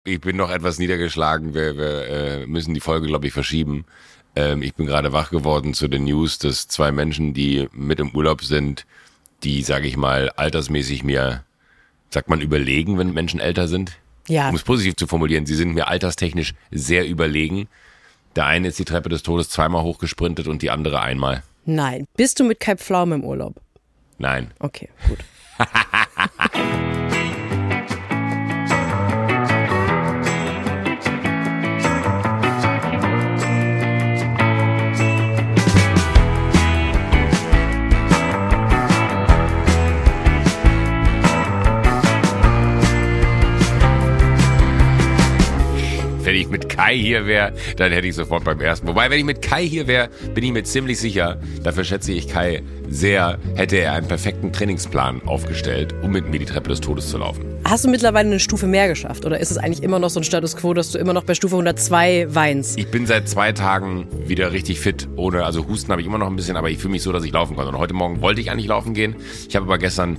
Ich bin noch etwas niedergeschlagen. Wir müssen die Folge, glaube ich, verschieben. Ich bin gerade wach geworden zu den News, dass 2 Menschen, die mit im Urlaub sind, die, sage ich mal, altersmäßig mir, sagt man, überlegen, wenn Menschen älter sind? Ja. Um es positiv zu formulieren, sie sind mir alterstechnisch sehr überlegen. Der eine ist die Treppe des Todes 2-mal hochgesprintet und die andere einmal. Nein. Bist du mit Kai Pflaume im Urlaub? Nein. Okay, gut. Wenn ich mit Kai hier wäre, dann hätte ich sofort beim ersten. Wobei, wenn ich mit Kai hier wäre, bin ich mir ziemlich sicher, dafür schätze ich Kai sehr, hätte er einen perfekten Trainingsplan aufgestellt, um mit mir die Treppe des Todes zu laufen. Hast du mittlerweile eine Stufe mehr geschafft? Oder ist es eigentlich immer noch so ein Status Quo, dass du immer noch bei Stufe 102 weinst? Ich bin seit 2 Tagen wieder richtig fit. Also Husten habe ich immer noch ein bisschen, aber ich fühle mich so, dass ich laufen konnte. Und heute Morgen wollte ich eigentlich laufen gehen. Ich war gestern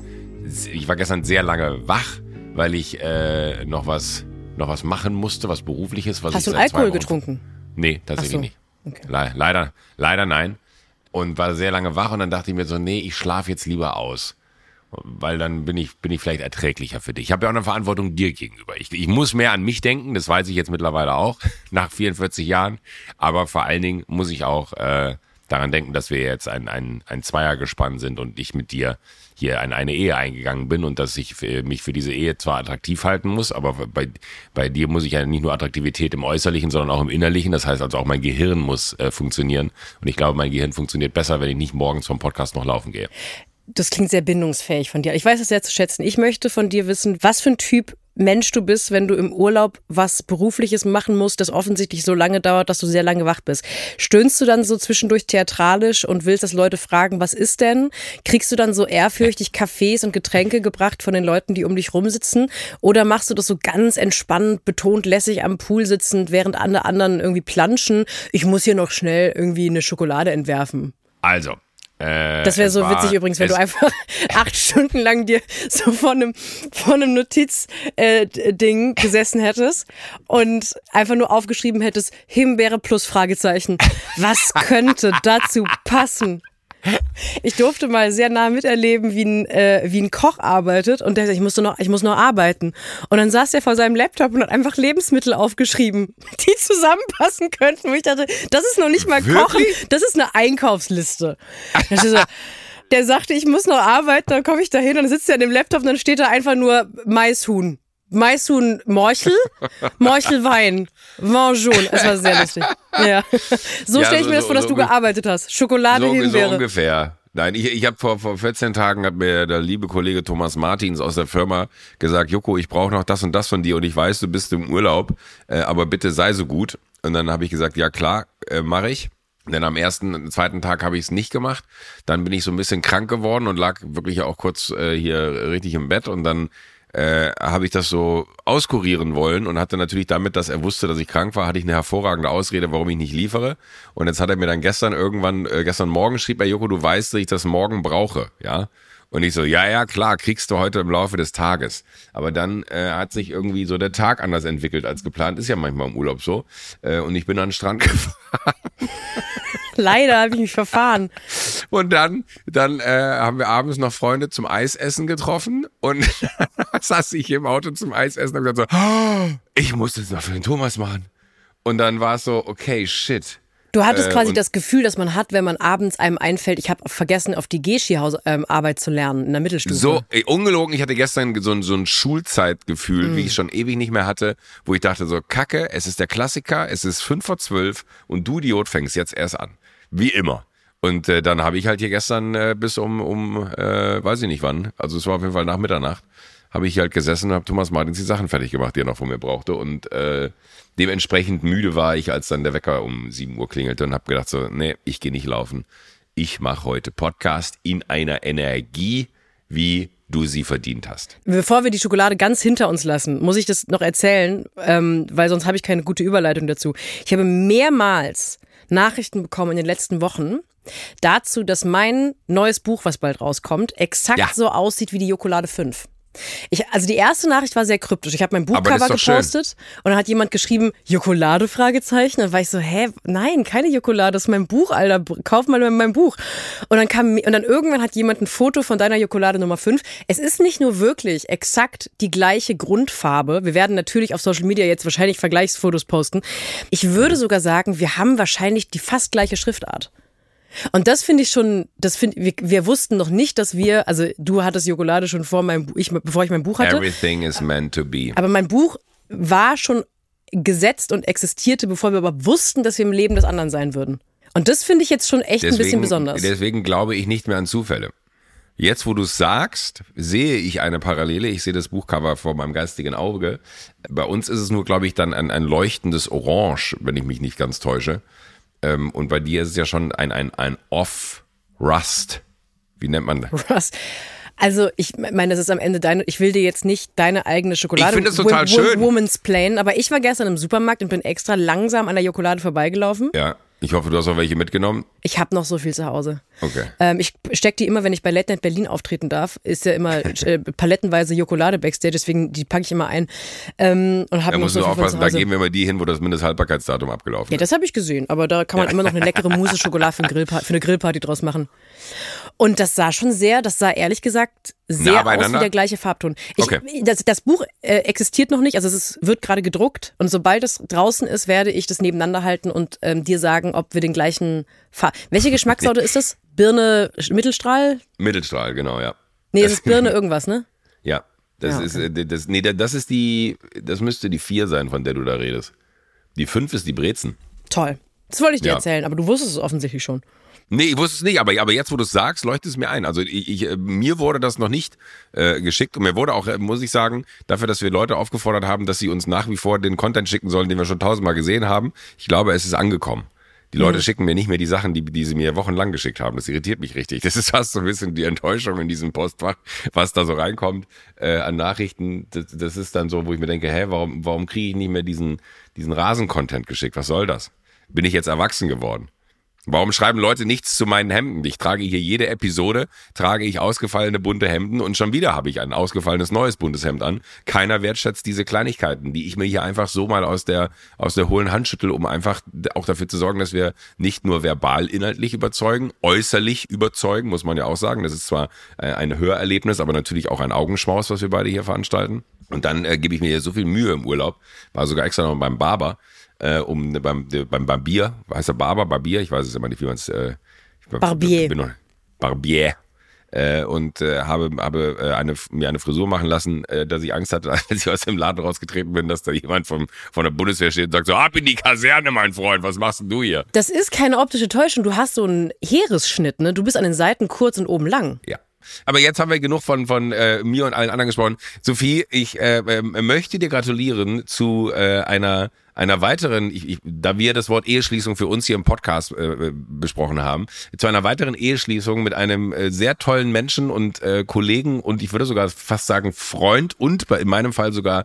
sehr lange wach, weil ich noch was machen musste, was Berufliches. Hast du Alkohol getrunken? Nee, tatsächlich nicht. Okay. Leider nein. Und war sehr lange wach und dann dachte ich mir so, nee, ich schlafe jetzt lieber aus. Weil dann bin ich vielleicht erträglicher für dich. Ich habe ja auch eine Verantwortung dir gegenüber. Ich muss mehr an mich denken, das weiß ich jetzt mittlerweile auch, nach 44 Jahren. Aber vor allen Dingen muss ich auch daran denken, dass wir jetzt ein Zweiergespann sind und ich mit dir hier in eine Ehe eingegangen bin und dass ich mich für diese Ehe zwar attraktiv halten muss, aber bei dir muss ich ja nicht nur Attraktivität im Äußerlichen, sondern auch im Innerlichen. Das heißt also auch mein Gehirn muss funktionieren. Und ich glaube, mein Gehirn funktioniert besser, wenn ich nicht morgens vom Podcast noch laufen gehe. Das klingt sehr bindungsfähig von dir. Ich weiß es sehr zu schätzen. Ich möchte von dir wissen, was für ein Typ Mensch du bist, wenn du im Urlaub was Berufliches machen musst, das offensichtlich so lange dauert, dass du sehr lange wach bist. Stöhnst du dann so zwischendurch theatralisch und willst, dass Leute fragen, was ist denn? Kriegst du dann so ehrfürchtig Kaffees und Getränke gebracht von den Leuten, die um dich rumsitzen? Oder machst du das so ganz entspannt, betont lässig am Pool sitzend, während alle anderen irgendwie planschen? Ich muss hier noch schnell irgendwie eine Schokolade entwerfen. Also, das wäre so witzig übrigens, wenn du einfach 8 Stunden lang dir so vor einem Notizding gesessen hättest und einfach nur aufgeschrieben hättest, Himbeere plus Fragezeichen. Was könnte dazu passen? Ich durfte mal sehr nah miterleben, wie ein Koch arbeitet und der sagt, ich muss noch arbeiten. Und dann saß er vor seinem Laptop und hat einfach Lebensmittel aufgeschrieben, die zusammenpassen könnten. Und ich dachte, das ist noch nicht mal Kochen, das ist eine Einkaufsliste. Der sagte, ich muss noch arbeiten, dann komme ich da hin und dann sitzt er an dem Laptop und dann steht da einfach nur Maishuhn. Maishuhn Morchel, Morchelwein, Vin jaune. Es war sehr lustig. Ja. So stelle ich mir das vor, dass du gearbeitet hast. Schokolade, Himbeere. So ungefähr. Nein, ich habe vor 14 Tagen hat mir der liebe Kollege Thomas Martins aus der Firma gesagt, Joko, ich brauche noch das und das von dir und ich weiß, du bist im Urlaub, aber bitte sei so gut. Und dann habe ich gesagt, ja klar, mache ich. Denn am 2. Tag habe ich es nicht gemacht. Dann bin ich so ein bisschen krank geworden und lag wirklich auch kurz hier richtig im Bett und dann habe ich das so auskurieren wollen und hatte natürlich damit, dass er wusste, dass ich krank war, hatte ich eine hervorragende Ausrede, warum ich nicht liefere. Und jetzt hat er mir dann gestern Morgen schrieb er, Joko, du weißt, dass ich das morgen brauche, ja. Und ich so, ja, klar, kriegst du heute im Laufe des Tages. Aber dann hat sich irgendwie so der Tag anders entwickelt als geplant. Ist ja manchmal im Urlaub so. Und ich bin an den Strand gefahren. Leider habe ich mich verfahren. Und dann haben wir abends noch Freunde zum Eisessen getroffen. Und dann saß ich im Auto zum Eisessen und hab gesagt so, oh, ich muss das noch für den Thomas machen. Und dann war es so, okay, shit. Du hattest quasi das Gefühl, das man hat, wenn man abends einem einfällt, ich habe vergessen, auf die G-Ski-Arbeit zu lernen in der Mittelstufe. So, ungelogen, ich hatte gestern so ein Schulzeitgefühl, wie ich schon ewig nicht mehr hatte, wo ich dachte so, Kacke, es ist der Klassiker, es ist 11:55 und du Idiot fängst jetzt erst an. Wie immer. Und dann habe ich halt hier gestern bis weiß ich nicht wann, also es war auf jeden Fall nach Mitternacht, habe ich halt gesessen und habe Thomas Martins die Sachen fertig gemacht, die er noch von mir brauchte. Und dementsprechend müde war ich, als dann der Wecker um 7 Uhr klingelte und habe gedacht so, nee, ich gehe nicht laufen. Ich mache heute Podcast in einer Energie, wie du sie verdient hast. Bevor wir die Schokolade ganz hinter uns lassen, muss ich das noch erzählen, weil sonst habe ich keine gute Überleitung dazu. Ich habe mehrmals Nachrichten bekommen in den letzten Wochen dazu, dass mein neues Buch, was bald rauskommt, exakt so aussieht wie die Jokolade 5. Also die erste Nachricht war sehr kryptisch. Ich habe mein Buchcover gepostet und dann hat jemand geschrieben, Jokolade, Fragezeichen. Und dann war ich so, nein, keine Jokolade, das ist mein Buch, Alter, kauf mal mein Buch. Und dann irgendwann hat jemand ein Foto von deiner Jokolade Nummer 5. Es ist nicht nur wirklich exakt die gleiche Grundfarbe. Wir werden natürlich auf Social Media jetzt wahrscheinlich Vergleichsfotos posten. Ich würde sogar sagen, wir haben wahrscheinlich die fast gleiche Schriftart. Und das finde ich schon, wir wussten noch nicht, dass also du hattest Jokolade schon bevor ich mein Buch hatte. Everything is meant to be. Aber mein Buch war schon gesetzt und existierte, bevor wir aber wussten, dass wir im Leben des anderen sein würden. Und das finde ich jetzt schon echt ein bisschen besonders. Deswegen glaube ich nicht mehr an Zufälle. Jetzt, wo du es sagst, sehe ich eine Parallele. Ich sehe das Buchcover vor meinem geistigen Auge. Bei uns ist es nur, glaube ich, dann ein leuchtendes Orange, wenn ich mich nicht ganz täusche. Und bei dir ist es ja schon ein Off-Rust. Wie nennt man das? Rust. Also ich meine, das ist am Ende ich will dir jetzt nicht deine eigene Schokolade. Ich finde es total schön. Woman's Plain, aber ich war gestern im Supermarkt und bin extra langsam an der Jokolade vorbeigelaufen. Ja, ich hoffe, du hast auch welche mitgenommen. Ich habe noch so viel zu Hause. Okay. Ich stecke die immer, wenn ich bei Late Night Berlin auftreten darf, ist ja immer palettenweise Jokolade Backstage, deswegen die packe ich immer ein. Und da musst du aufpassen, da geben wir mal die hin, wo das Mindesthaltbarkeitsdatum abgelaufen ist. Ja, das habe ich gesehen, aber da kann man immer noch eine leckere Mousse-Schokolade für eine Grillparty draus machen. Und das sah ehrlich gesagt sehr aus wie der gleiche Farbton. Das Buch existiert noch nicht, also wird gerade gedruckt und sobald es draußen ist, werde ich das nebeneinander halten und dir sagen, ob wir den gleichen Welche Geschmackssorte ist das? Birne Mittelstrahl? Mittelstrahl, genau, ja. Nee, es ist Birne irgendwas, ne? Ja, das müsste die 4 sein, von der du da redest. Die 5 ist die Brezen. Toll. Das wollte ich dir erzählen, aber du wusstest es offensichtlich schon. Nee, ich wusste es nicht, aber jetzt, wo du es sagst, leuchtet es mir ein. Also mir wurde das noch nicht geschickt und mir wurde auch, muss ich sagen, dafür, dass wir Leute aufgefordert haben, dass sie uns nach wie vor den Content schicken sollen, den wir schon 1000-mal gesehen haben. Ich glaube, es ist angekommen. Die Leute schicken mir nicht mehr die Sachen, die sie mir wochenlang geschickt haben. Das irritiert mich richtig. Das ist fast so ein bisschen die Enttäuschung in diesem Postfach, was da so reinkommt an Nachrichten. Das ist dann so, wo ich mir denke, warum kriege ich nicht mehr diesen Rasen-Content geschickt? Was soll das? Bin ich jetzt erwachsen geworden? Warum schreiben Leute nichts zu meinen Hemden? Ich trage hier jede Episode, trage ich ausgefallene bunte Hemden und schon wieder habe ich ein ausgefallenes neues buntes Hemd an. Keiner wertschätzt diese Kleinigkeiten, die ich mir hier einfach so mal aus der hohlen Hand schüttel, um einfach auch dafür zu sorgen, dass wir nicht nur verbal inhaltlich überzeugen, äußerlich überzeugen, muss man ja auch sagen. Das ist zwar ein Hörerlebnis, aber natürlich auch ein Augenschmaus, was wir beide hier veranstalten. Und dann gebe ich mir hier so viel Mühe im Urlaub, war sogar extra noch beim Barber, beim Barbier, heißt der Barbier, ich weiß es immer nicht, wie man es Barbier. Und habe mir eine Frisur machen lassen, dass ich Angst hatte, als ich aus dem Laden rausgetreten bin, dass da jemand von der Bundeswehr steht und sagt so, ab in die Kaserne, mein Freund, was machst denn du hier? Das ist keine optische Täuschung, du hast so einen Heeresschnitt, ne? Du bist an den Seiten kurz und oben lang. Ja. Aber jetzt haben wir genug von mir und allen anderen gesprochen. Sophie, ich möchte dir gratulieren zu einer weiteren, da wir das Wort Eheschließung für uns hier im Podcast besprochen haben, zu einer weiteren Eheschließung mit einem sehr tollen Menschen und Kollegen und ich würde sogar fast sagen Freund und in meinem Fall sogar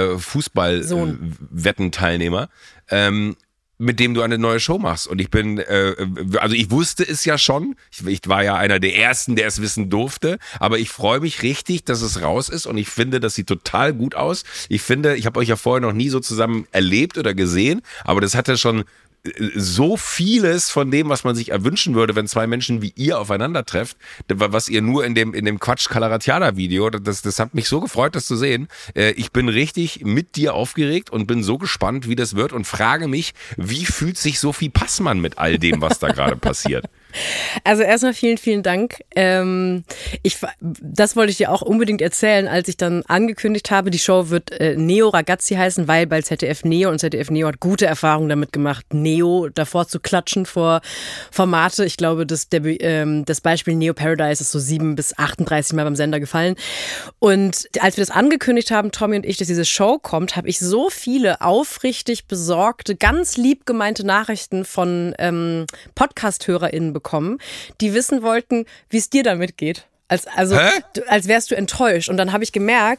Fußball-Wettenteilnehmer. Mit dem du eine neue Show machst. Und ich bin, also ich wusste es ja schon, ich war ja einer der Ersten, der es wissen durfte, aber ich freue mich richtig, dass es raus ist und ich finde, das sieht total gut aus. Ich finde, ich habe euch ja vorher noch nie so zusammen erlebt oder gesehen, aber das hatte schon so vieles von dem, was man sich erwünschen würde, wenn zwei Menschen wie ihr aufeinander trefft, was ihr nur in dem Quatsch Calaratiana Video, das hat mich so gefreut, das zu sehen. Ich bin richtig mit dir aufgeregt und bin so gespannt, wie das wird und frage mich, wie fühlt sich Sophie Passmann mit all dem, was da gerade passiert? Also erstmal vielen, vielen Dank. Das wollte ich dir auch unbedingt erzählen, als ich dann angekündigt habe, die Show wird Neo Ragazzi heißen, weil bei ZDF Neo und ZDF Neo hat gute Erfahrungen damit gemacht, Neo davor zu klatschen vor Formate. Ich glaube, das Beispiel Neo Paradise ist so 7 bis 38 Mal beim Sender gefallen. Und als wir das angekündigt haben, Tommy und ich, dass diese Show kommt, habe ich so viele aufrichtig besorgte, ganz lieb gemeinte Nachrichten von Podcast-HörerInnen bekommen, die wissen wollten, wie es dir damit geht. Als wärst du enttäuscht. Und dann habe ich gemerkt,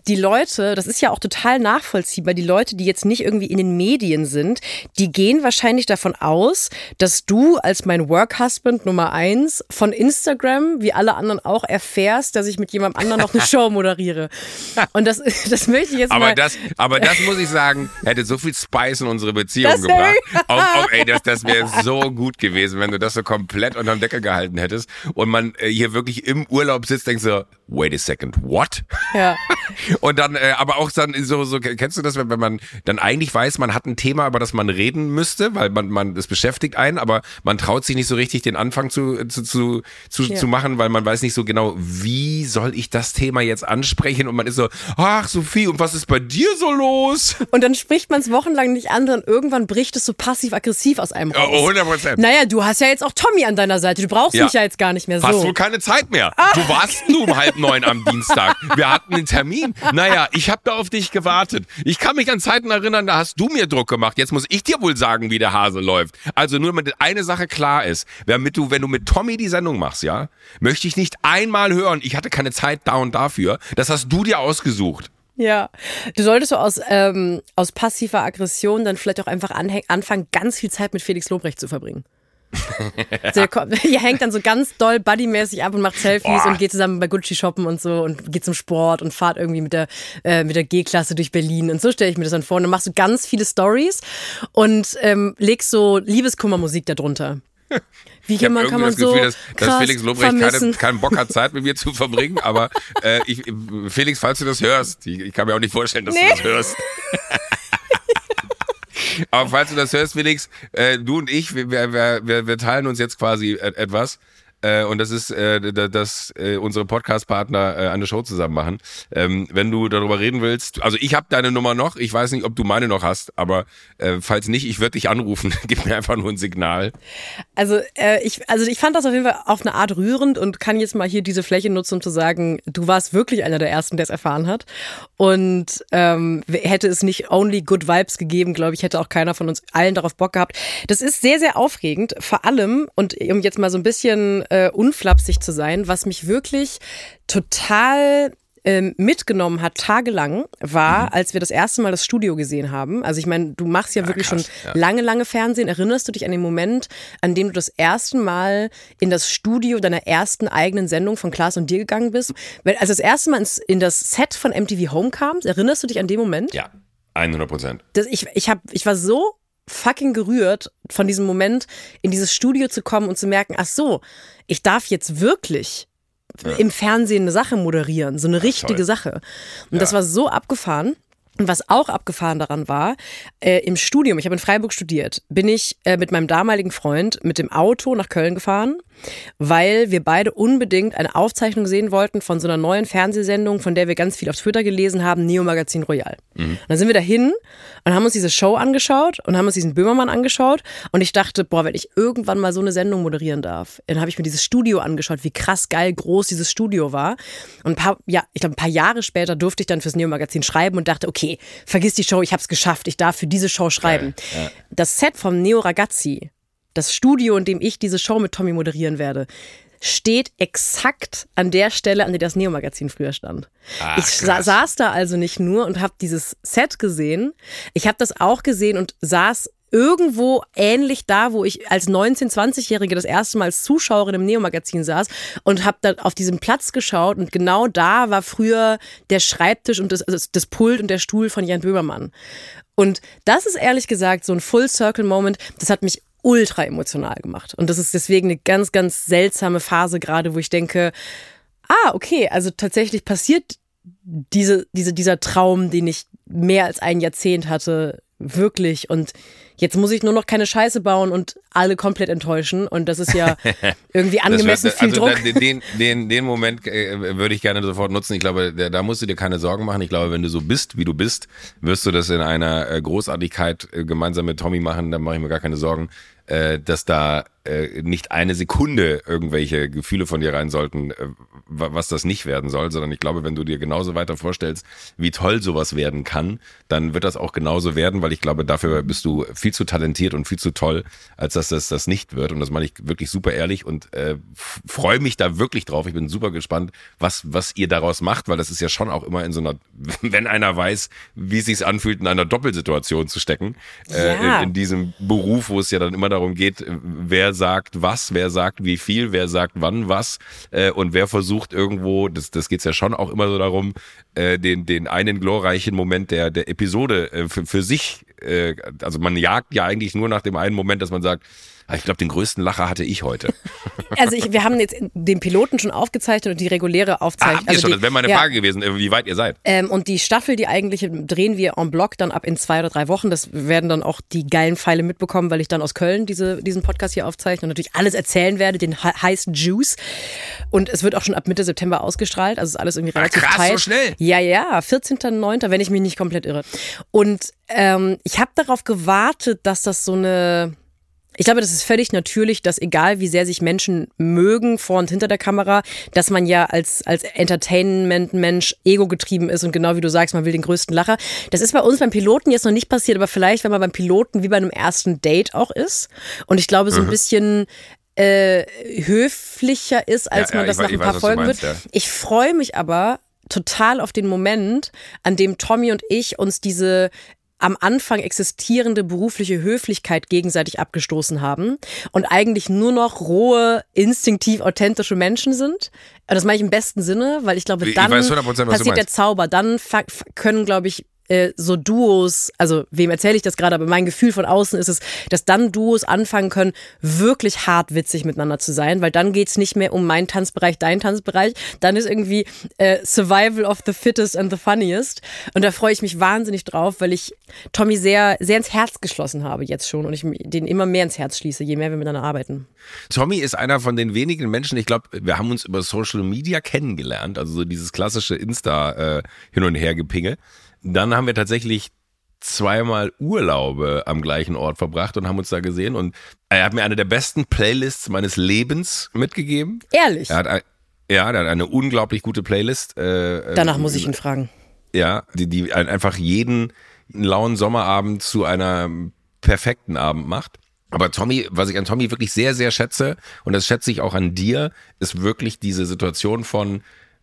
die Leute, das ist ja auch total nachvollziehbar, die Leute, die jetzt nicht irgendwie in den Medien sind, die gehen wahrscheinlich davon aus, dass du als mein Work-Husband Nummer 1 von Instagram, wie alle anderen auch, erfährst, dass ich mit jemandem anderen noch eine Show moderiere. Und das möchte ich jetzt mal... Aber das muss ich sagen, hätte so viel Spice in unsere Beziehung gebracht. Das wäre so gut gewesen, wenn du das so komplett unterm Deckel gehalten hättest und man hier wirklich im Urlaub sitzt, denkst so, wait a second, what? Ja. Und dann, aber auch dann so, kennst du das, wenn man dann eigentlich weiß, man hat ein Thema, über das man reden müsste, weil man das beschäftigt einen, aber man traut sich nicht so richtig, den Anfang zu machen, weil man weiß nicht so genau, wie soll ich das Thema jetzt ansprechen, und man ist so, ach Sophie, und was ist bei dir so los? Und dann spricht man es wochenlang nicht an und irgendwann bricht es so passiv-aggressiv aus einem raus. 100%. Naja, du hast ja jetzt auch Tommy an deiner Seite, du brauchst mich ja jetzt gar nicht mehr so. Hast wohl keine Zeit mehr. Du warst nur um 8:30 am Dienstag. Wir hatten einen Termin. Naja, ich habe da auf dich gewartet. Ich kann mich an Zeiten erinnern, da hast du mir Druck gemacht. Jetzt muss ich dir wohl sagen, wie der Hase läuft. Also nur damit eine Sache klar ist, wenn du mit Tommy die Sendung machst, ja, möchte ich nicht einmal hören, ich hatte keine Zeit da und dafür. Das hast du dir ausgesucht. Ja, du solltest so aus passiver Aggression dann vielleicht auch einfach anfangen, ganz viel Zeit mit Felix Lobrecht zu verbringen. Ihr hängt dann so ganz doll buddymäßig ab und macht Selfies und geht zusammen bei Gucci shoppen und so und geht zum Sport und fahrt irgendwie mit der G-Klasse durch Berlin, und so stelle ich mir das dann vor. Und dann machst du ganz viele Stories und legst so Liebeskummermusik darunter. Wie jemand kann man so Gefühl, dass Felix Lobrecht keinen Bock hat, Zeit mit mir zu verbringen, aber Felix, falls du das hörst, ich kann mir auch nicht vorstellen, dass du das hörst. Aber falls du das hörst, Felix, du und ich, wir teilen uns jetzt quasi etwas. Und das ist, dass unsere Podcast-Partner eine Show zusammen machen. Wenn du darüber reden willst, also ich habe deine Nummer noch, ich weiß nicht, ob du meine noch hast, aber falls nicht, ich würde dich anrufen. Gib mir einfach nur ein Signal. Also ich fand das auf jeden Fall auf eine Art rührend und kann jetzt mal hier diese Fläche nutzen, um zu sagen, du warst wirklich einer der Ersten, der es erfahren hat. Und hätte es nicht only good vibes gegeben, glaube ich, hätte auch keiner von uns allen darauf Bock gehabt. Das ist sehr, sehr aufregend, vor allem, und um jetzt mal so ein bisschen unflapsig zu sein, was mich wirklich total mitgenommen hat, tagelang, war, als wir das erste Mal das Studio gesehen haben. Also ich meine, du machst ja wirklich krass, schon lange Fernsehen. Erinnerst du dich an den Moment, an dem du das erste Mal in das Studio deiner ersten eigenen Sendung von Klaas und dir gegangen bist? Als das erste Mal in das Set von MTV Home kamst, erinnerst du dich an den Moment? Ja, 100%. Ich war so fucking gerührt von diesem Moment, in dieses Studio zu kommen und zu merken, ach so, ich darf jetzt wirklich im Fernsehen eine Sache moderieren, so eine richtige toll. Sache. Und das war so abgefahren. Und was auch abgefahren daran war, im Studium, ich habe in Freiburg studiert, bin ich mit meinem damaligen Freund mit dem Auto nach Köln gefahren, weil wir beide unbedingt eine Aufzeichnung sehen wollten von so einer neuen Fernsehsendung, von der wir ganz viel auf Twitter gelesen haben, Neo Magazin Royal. Und dann sind wir dahin und haben uns diese Show angeschaut und haben uns diesen Böhmermann angeschaut, und ich dachte, wenn ich irgendwann mal so eine Sendung moderieren darf, dann habe ich mir dieses Studio angeschaut, wie krass geil groß dieses Studio war. Und ein paar Jahre später durfte ich dann fürs Neo Magazin schreiben und dachte, okay, vergiss die Show, ich habe es geschafft, ich darf für diese Show schreiben. Ja. Das Set vom Neo Ragazzi, das Studio, in dem ich diese Show mit Tommy moderieren werde, steht exakt an der Stelle, an der das Neo-Magazin früher stand. Ach, ich saß da also nicht nur und habe dieses Set gesehen, ich habe das auch gesehen und saß irgendwo ähnlich da, wo ich als 19-, 20-Jährige das erste Mal als Zuschauerin im Neo-Magazin saß und habe da auf diesen Platz geschaut, und genau da war früher der Schreibtisch und das Pult und der Stuhl von Jan Böhmermann. Und das ist ehrlich gesagt so ein Full-Circle-Moment, das hat mich ultra emotional gemacht. Und das ist deswegen eine ganz, ganz seltsame Phase gerade, wo ich denke, okay, also tatsächlich passiert dieser Traum, den ich mehr als ein Jahrzehnt hatte, wirklich. Und jetzt muss ich nur noch keine Scheiße bauen und alle komplett enttäuschen. Und das ist ja irgendwie angemessen viel Druck. Den Moment würde ich gerne sofort nutzen. Ich glaube, da musst du dir keine Sorgen machen. Ich glaube, wenn du so bist, wie du bist, wirst du das in einer Großartigkeit gemeinsam mit Tommy machen. Da mache ich mir gar keine Sorgen, dass da nicht eine Sekunde irgendwelche Gefühle von dir rein sollten, was das nicht werden soll, sondern ich glaube, wenn du dir genauso weiter vorstellst, wie toll sowas werden kann, dann wird das auch genauso werden, weil ich glaube, dafür bist du viel zu talentiert und viel zu toll, als dass das nicht wird. Und das meine ich wirklich super ehrlich und freue mich da wirklich drauf. Ich bin super gespannt, was ihr daraus macht, weil das ist ja schon auch immer in so einer, wenn einer weiß, wie es sich anfühlt, in einer Doppelsituation zu stecken, in diesem Beruf, wo es ja dann immer darum geht, wer sagt was, wer sagt wie viel, wer sagt wann was und wer versucht irgendwo, das geht's ja schon auch immer so darum, den einen glorreichen Moment der Episode für sich, also man jagt ja eigentlich nur nach dem einen Moment, dass man sagt, ich glaube, den größten Lacher hatte ich heute. Also wir haben jetzt den Piloten schon aufgezeichnet und die reguläre Aufzeichnung. Habt ihr schon? Das wäre meine Frage gewesen, wie weit ihr seid. Und die Staffel, die eigentliche, drehen wir en bloc dann ab in 2 oder 3 Wochen. Das werden dann auch die geilen Pfeile mitbekommen, weil ich dann aus Köln diesen Podcast hier aufzeichne und natürlich alles erzählen werde, den heißen Juice. Und es wird auch schon ab Mitte September ausgestrahlt. Also ist alles irgendwie relativ krass, so schnell? Ja, 14.09., wenn ich mich nicht komplett irre. Und ich habe darauf gewartet, dass das so eine... Ich glaube, das ist völlig natürlich, dass egal wie sehr sich Menschen mögen vor und hinter der Kamera, dass man ja als Entertainment-Mensch ego-getrieben ist und genau wie du sagst, man will den größten Lacher. Das ist bei uns beim Piloten jetzt noch nicht passiert, aber vielleicht, wenn man beim Piloten wie bei einem ersten Date auch ist und ich glaube so ein bisschen höflicher ist, als man das nach ein paar Folgen wird. Ja. Ich freue mich aber total auf den Moment, an dem Tommy und ich uns diese am Anfang existierende berufliche Höflichkeit gegenseitig abgestoßen haben und eigentlich nur noch rohe, instinktiv authentische Menschen sind. Das meine ich im besten Sinne, weil ich glaube, dann passiert der Zauber. Dann können, glaube ich, so Duos, also wem erzähle ich das gerade, aber mein Gefühl von außen ist es, dass dann Duos anfangen können, wirklich hart witzig miteinander zu sein, weil dann geht's nicht mehr um meinen Tanzbereich, deinen Tanzbereich, dann ist irgendwie Survival of the Fittest and the Funniest und da freue ich mich wahnsinnig drauf, weil ich Tommy sehr, sehr ins Herz geschlossen habe jetzt schon und ich den immer mehr ins Herz schließe, je mehr wir miteinander arbeiten. Tommy ist einer von den wenigen Menschen, ich glaube, wir haben uns über Social Media kennengelernt, also so dieses klassische Insta hin und her gepinge. Dann haben wir tatsächlich 2-mal Urlaube am gleichen Ort verbracht und haben uns da gesehen. Und er hat mir eine der besten Playlists meines Lebens mitgegeben. Ehrlich? Der hat eine unglaublich gute Playlist. Danach muss ich ihn fragen. Ja, die einfach jeden lauen Sommerabend zu einer perfekten Abend macht. Aber Tommy, was ich an Tommy wirklich sehr, sehr schätze, und das schätze ich auch an dir, ist wirklich diese Situation von,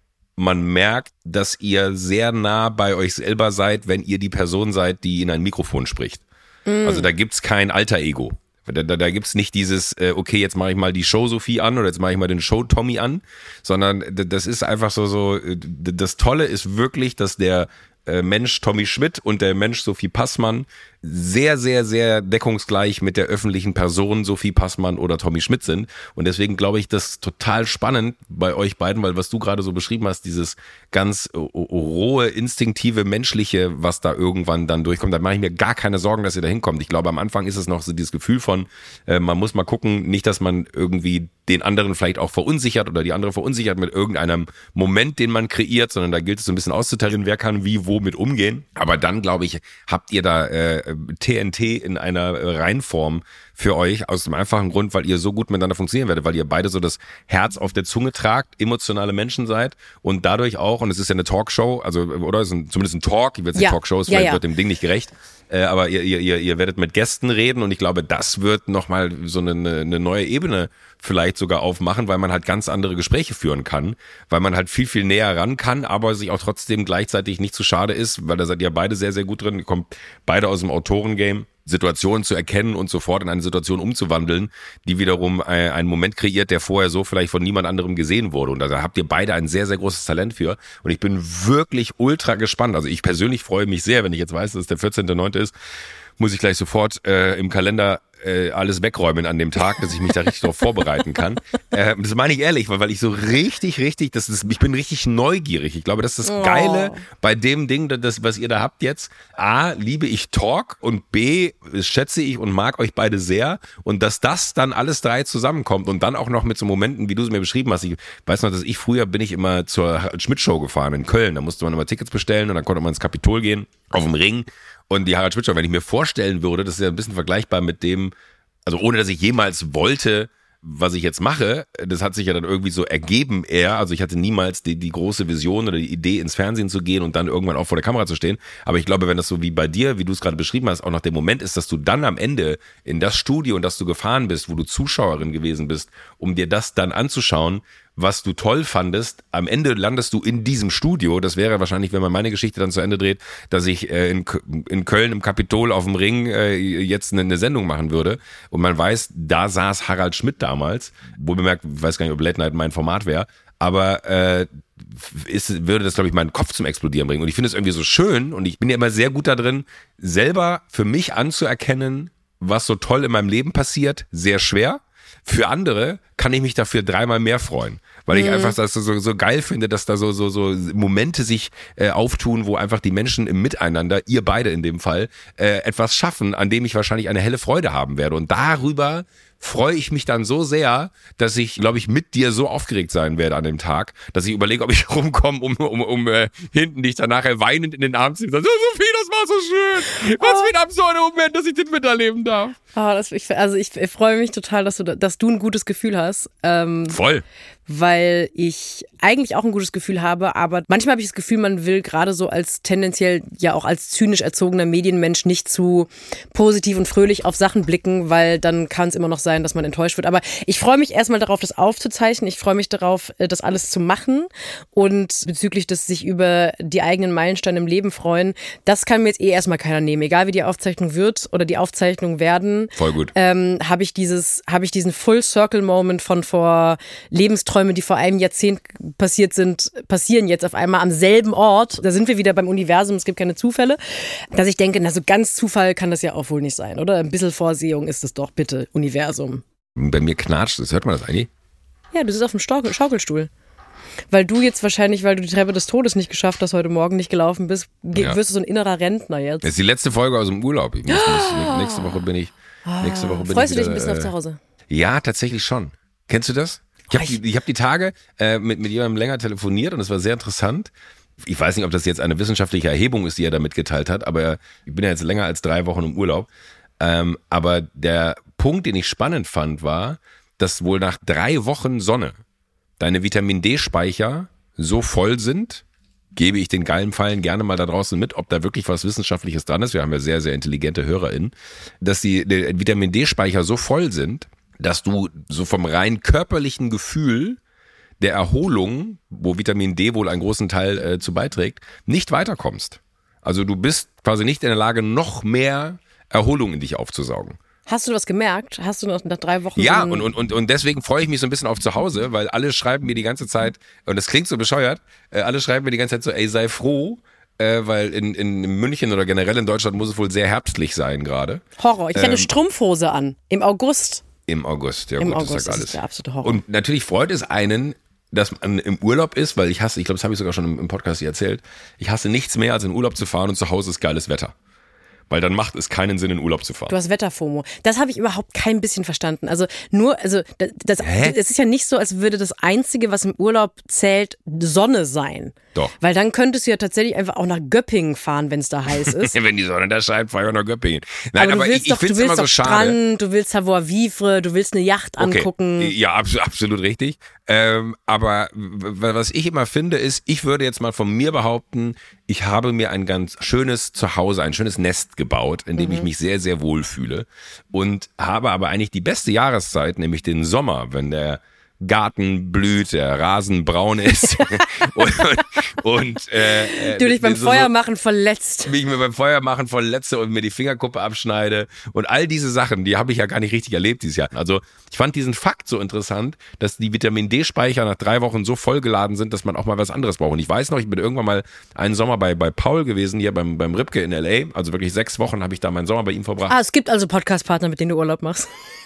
man merkt, dass ihr sehr nah bei euch selber seid, wenn ihr die Person seid, die in ein Mikrofon spricht. Also da gibt's kein Alter-Ego. Da gibt's nicht dieses, okay, jetzt mache ich mal die Show-Sophie an oder jetzt mache ich mal den Show-Tommy an, sondern das ist einfach so, das Tolle ist wirklich, dass der Mensch Tommy Schmidt und der Mensch Sophie Passmann sehr, sehr, sehr deckungsgleich mit der öffentlichen Person Sophie Passmann oder Tommy Schmidt sind. Und deswegen glaube ich, das ist total spannend bei euch beiden, weil was du gerade so beschrieben hast, dieses ganz rohe, instinktive, menschliche, was da irgendwann dann durchkommt, da mache ich mir gar keine Sorgen, dass ihr da hinkommt. Ich glaube, am Anfang ist es noch so dieses Gefühl von, man muss mal gucken, nicht, dass man irgendwie den anderen vielleicht auch verunsichert oder die andere verunsichert mit irgendeinem Moment, den man kreiert, sondern da gilt es so ein bisschen auszutarieren, wer kann wie, wo mit umgehen. Aber dann, glaube ich, habt ihr da TNT in einer Reinform für euch, aus dem einfachen Grund, weil ihr so gut miteinander funktionieren werdet, weil ihr beide so das Herz auf der Zunge tragt, emotionale Menschen seid und dadurch auch, und es ist ja eine Talkshow, also oder ist zumindest ein Talk, ich will jetzt nicht Talkshow, vielleicht wird dem Ding nicht gerecht, aber ihr werdet mit Gästen reden und ich glaube, das wird nochmal so eine neue Ebene vielleicht sogar aufmachen, weil man halt ganz andere Gespräche führen kann, weil man halt viel, viel näher ran kann, aber sich auch trotzdem gleichzeitig nicht zu schade ist, weil da seid ihr beide sehr, sehr gut drin, ihr kommt beide aus dem Autorengame, Situationen zu erkennen und sofort in eine Situation umzuwandeln, die wiederum einen Moment kreiert, der vorher so vielleicht von niemand anderem gesehen wurde. Und da habt ihr beide ein sehr, sehr großes Talent für. Und ich bin wirklich ultra gespannt. Also ich persönlich freue mich sehr, wenn ich jetzt weiß, dass es der 14.9. ist, muss ich gleich sofort im Kalender alles wegräumen an dem Tag, dass ich mich da richtig darauf vorbereiten kann. Das meine ich ehrlich, weil ich so richtig, ich bin richtig neugierig. Ich glaube, das ist das Geile bei dem Ding, das, was ihr da habt jetzt. A, liebe ich Talk und B, schätze ich und mag euch beide sehr. Und dass das dann alles 3 zusammenkommt und dann auch noch mit so Momenten, wie du es mir beschrieben hast. Ich weiß noch, dass früher bin ich immer zur Harald Schmidt Show gefahren in Köln. Da musste man immer Tickets bestellen und dann konnte man ins Kapitol gehen, auf dem Ring. Und die Harald Schmidt Show, wenn ich mir vorstellen würde, das ist ja ein bisschen vergleichbar mit dem, Also ohne, dass ich jemals wollte, was ich jetzt mache, das hat sich ja dann irgendwie so ergeben eher. Also ich hatte niemals die große Vision oder die Idee, ins Fernsehen zu gehen und dann irgendwann auch vor der Kamera zu stehen. Aber ich glaube, wenn das so wie bei dir, wie du es gerade beschrieben hast, auch nach dem Moment ist, dass du dann am Ende in das Studio, in das du gefahren bist, wo du Zuschauerin gewesen bist, um dir das dann anzuschauen, was du toll fandest, am Ende landest du in diesem Studio. Das wäre wahrscheinlich, wenn man meine Geschichte dann zu Ende dreht, dass ich in Köln im Kapitol auf dem Ring jetzt eine Sendung machen würde. Und man weiß, da saß Harald Schmidt damals. Wohl bemerkt, ich weiß gar nicht, ob Late Night mein Format wäre. Aber würde das, glaube ich, meinen Kopf zum Explodieren bringen. Und ich finde es irgendwie so schön und ich bin ja immer sehr gut da drin, selber für mich anzuerkennen, was so toll in meinem Leben passiert. Sehr schwer. Für andere kann ich mich dafür 3-mal mehr freuen, weil ich einfach das so geil finde, dass da so Momente sich auftun, wo einfach die Menschen im Miteinander, ihr beide in dem Fall, etwas schaffen, an dem ich wahrscheinlich eine helle Freude haben werde. Und darüber freue ich mich dann so sehr, dass ich, glaube ich, mit dir so aufgeregt sein werde an dem Tag, dass ich überlege, ob ich rumkomme, um hinten dich dann nachher weinend in den Arm zu sagen, Sophie, das war so schön. Was für ein absurder Moment, dass ich den miterleben darf. Ich freue mich total, dass du ein gutes Gefühl hast. Voll. Weil ich eigentlich auch ein gutes Gefühl habe, aber manchmal habe ich das Gefühl, man will gerade so als tendenziell ja auch als zynisch erzogener Medienmensch nicht zu positiv und fröhlich auf Sachen blicken, weil dann kann es immer noch sein, dass man enttäuscht wird. Aber ich freue mich erstmal darauf, das aufzuzeichnen. Ich freue mich darauf, das alles zu machen und bezüglich des sich über die eigenen Meilensteine im Leben freuen, das kann mir jetzt erstmal keiner nehmen. Egal wie die Aufzeichnung wird oder die Aufzeichnungen werden. Voll gut. Habe ich diesen Full-Circle-Moment von vor Lebensträumen, die vor einem Jahrzehnt passiert sind, passieren jetzt auf einmal am selben Ort. Da sind wir wieder beim Universum, es gibt keine Zufälle. Dass ich denke, na so ganz Zufall kann das ja auch wohl nicht sein, oder? Ein bisschen Vorsehung ist es doch, bitte, Universum. Bei mir knatscht es, hört man das eigentlich? Ja, du sitzt auf dem Schaukelstuhl. Weil du jetzt wahrscheinlich, weil du die Treppe des Todes nicht geschafft hast, heute Morgen nicht gelaufen bist, wirst du so ein innerer Rentner jetzt. Das ist die letzte Folge aus dem Urlaub. Nächste Woche bin ich Freust du dich ein bisschen auf zu Hause? Ja, tatsächlich schon. Kennst du das? Ich hab die Tage mit jemandem länger telefoniert und es war sehr interessant. Ich weiß nicht, ob das jetzt eine wissenschaftliche Erhebung ist, die er da mitgeteilt hat, aber ich bin ja jetzt länger als 3 Wochen im Urlaub. Aber der Punkt, den ich spannend fand, war, dass wohl nach 3 Wochen Sonne deine Vitamin-D-Speicher so voll sind, gebe ich den geilen Fallen gerne mal da draußen mit, ob da wirklich was Wissenschaftliches dran ist. Wir haben ja sehr, sehr intelligente HörerInnen, dass die Vitamin-D-Speicher so voll sind, dass du so vom rein körperlichen Gefühl der Erholung, wo Vitamin D wohl einen großen Teil zu beiträgt, nicht weiterkommst. Also du bist quasi nicht in der Lage, noch mehr Erholung in dich aufzusaugen. Hast du was gemerkt? Hast du nach 3 Wochen... Ja, und deswegen freue ich mich so ein bisschen auf zu Hause, weil alle schreiben mir die ganze Zeit, und das klingt so bescheuert, alle schreiben mir die ganze Zeit so, ey, sei froh, weil in München oder generell in Deutschland muss es wohl sehr herbstlich sein gerade. Horror. Ich hatte eine Strumpfhose an, im August. Im August, ja Im gut, August, das sagt alles. Ist der absolute Horror. Und natürlich freut es einen, dass man im Urlaub ist, weil ich glaube, das habe ich sogar schon im Podcast hier erzählt, ich hasse nichts mehr, als in Urlaub zu fahren und zu Hause ist geiles Wetter. Weil dann macht es keinen Sinn, in Urlaub zu fahren. Du hast Wetterfomo. Das habe ich überhaupt kein bisschen verstanden. Das ist ja nicht so, als würde das Einzige, was im Urlaub zählt, Sonne sein. Doch. Weil dann könntest du ja tatsächlich einfach auch nach Göppingen fahren, wenn es da heiß ist. Wenn die Sonne da scheint, fahr ich auch nach Göppingen. Nein, aber ich finde es immer so schade. Strand, du willst Savoir-vivre, du willst eine Yacht angucken. Ja, absolut richtig. Aber was ich immer finde ist, ich würde jetzt mal von mir behaupten, ich habe mir ein ganz schönes Zuhause, ein schönes Nest gebaut, in dem ich mich sehr, sehr wohl fühle und habe aber eigentlich die beste Jahreszeit, nämlich den Sommer, wenn der Garten blüht, der Rasen braun ist und du dich beim Feuermachen verletzt. Wie ich mir beim Feuermachen verletze und mir die Fingerkuppe abschneide und all diese Sachen, die habe ich ja gar nicht richtig erlebt dieses Jahr. Also ich fand diesen Fakt so interessant, dass die Vitamin-D-Speicher nach 3 Wochen so vollgeladen sind, dass man auch mal was anderes braucht. Und ich weiß noch, ich bin irgendwann mal einen Sommer bei Paul gewesen, hier beim Ribke in L.A., also wirklich 6 Wochen habe ich da meinen Sommer bei ihm verbracht. Ah, es gibt also Podcast-Partner, mit denen du Urlaub machst.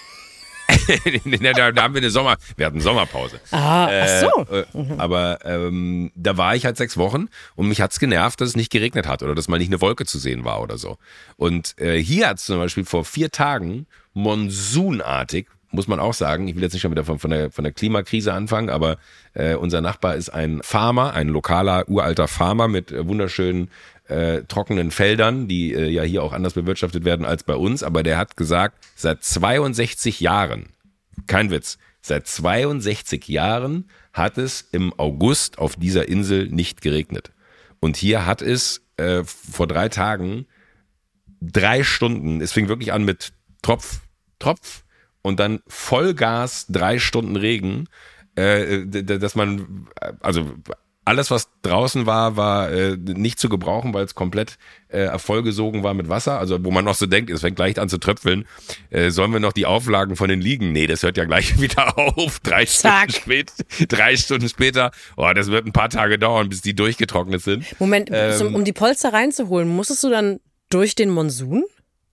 Da haben wir hatten Sommerpause. Ach so. Aber da war ich halt 6 Wochen und mich hat's genervt, dass es nicht geregnet hat oder dass mal nicht eine Wolke zu sehen war oder so. Und hier hat's zum Beispiel vor 4 Tagen monsunartig, muss man auch sagen. Ich will jetzt nicht schon wieder von der Klimakrise anfangen, aber unser Nachbar ist ein Farmer, ein lokaler, uralter Farmer mit wunderschönen trockenen Feldern, die ja hier auch anders bewirtschaftet werden als bei uns. Aber der hat gesagt, seit 62 Jahren, kein Witz, seit 62 Jahren hat es im August auf dieser Insel nicht geregnet. Und hier hat es vor 3 Tagen 3 Stunden, es fing wirklich an mit Tropf, Tropf und dann Vollgas 3 Stunden Regen, dass man, also alles, was draußen war nicht zu gebrauchen, weil es komplett vollgesogen war mit Wasser. Also wo man noch so denkt, es fängt gleich an zu tröpfeln. Sollen wir noch die Auflagen von den Liegen? Nee, das hört ja gleich wieder auf. 3 Stunden später. Oh, das wird ein paar Tage dauern, bis die durchgetrocknet sind. Moment, um die Polster reinzuholen, musstest du dann durch den Monsun?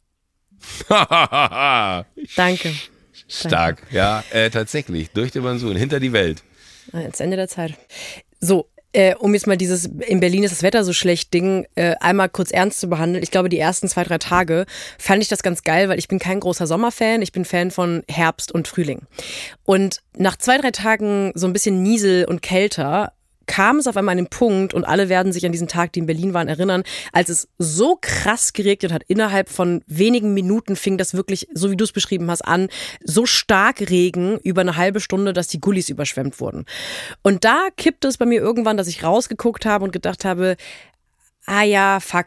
Danke. Stark, ja, tatsächlich. Durch den Monsun, hinter die Welt. Ans Ende der Zeit. So, um jetzt mal dieses in Berlin ist das Wetter so schlecht Ding einmal kurz ernst zu behandeln. Ich glaube, die ersten 2, 3 Tage fand ich das ganz geil, weil ich bin kein großer Sommerfan. Ich bin Fan von Herbst und Frühling. Und nach 2, 3 Tagen so ein bisschen Niesel und kälter kam es auf einmal an den Punkt, und alle werden sich an diesen Tag, die in Berlin waren, erinnern, als es so krass geregnet hat, innerhalb von wenigen Minuten fing das wirklich, so wie du es beschrieben hast, an, so stark Regen über eine halbe Stunde, dass die Gullis überschwemmt wurden. Und da kippte es bei mir irgendwann, dass ich rausgeguckt habe und gedacht habe, ah ja, fuck,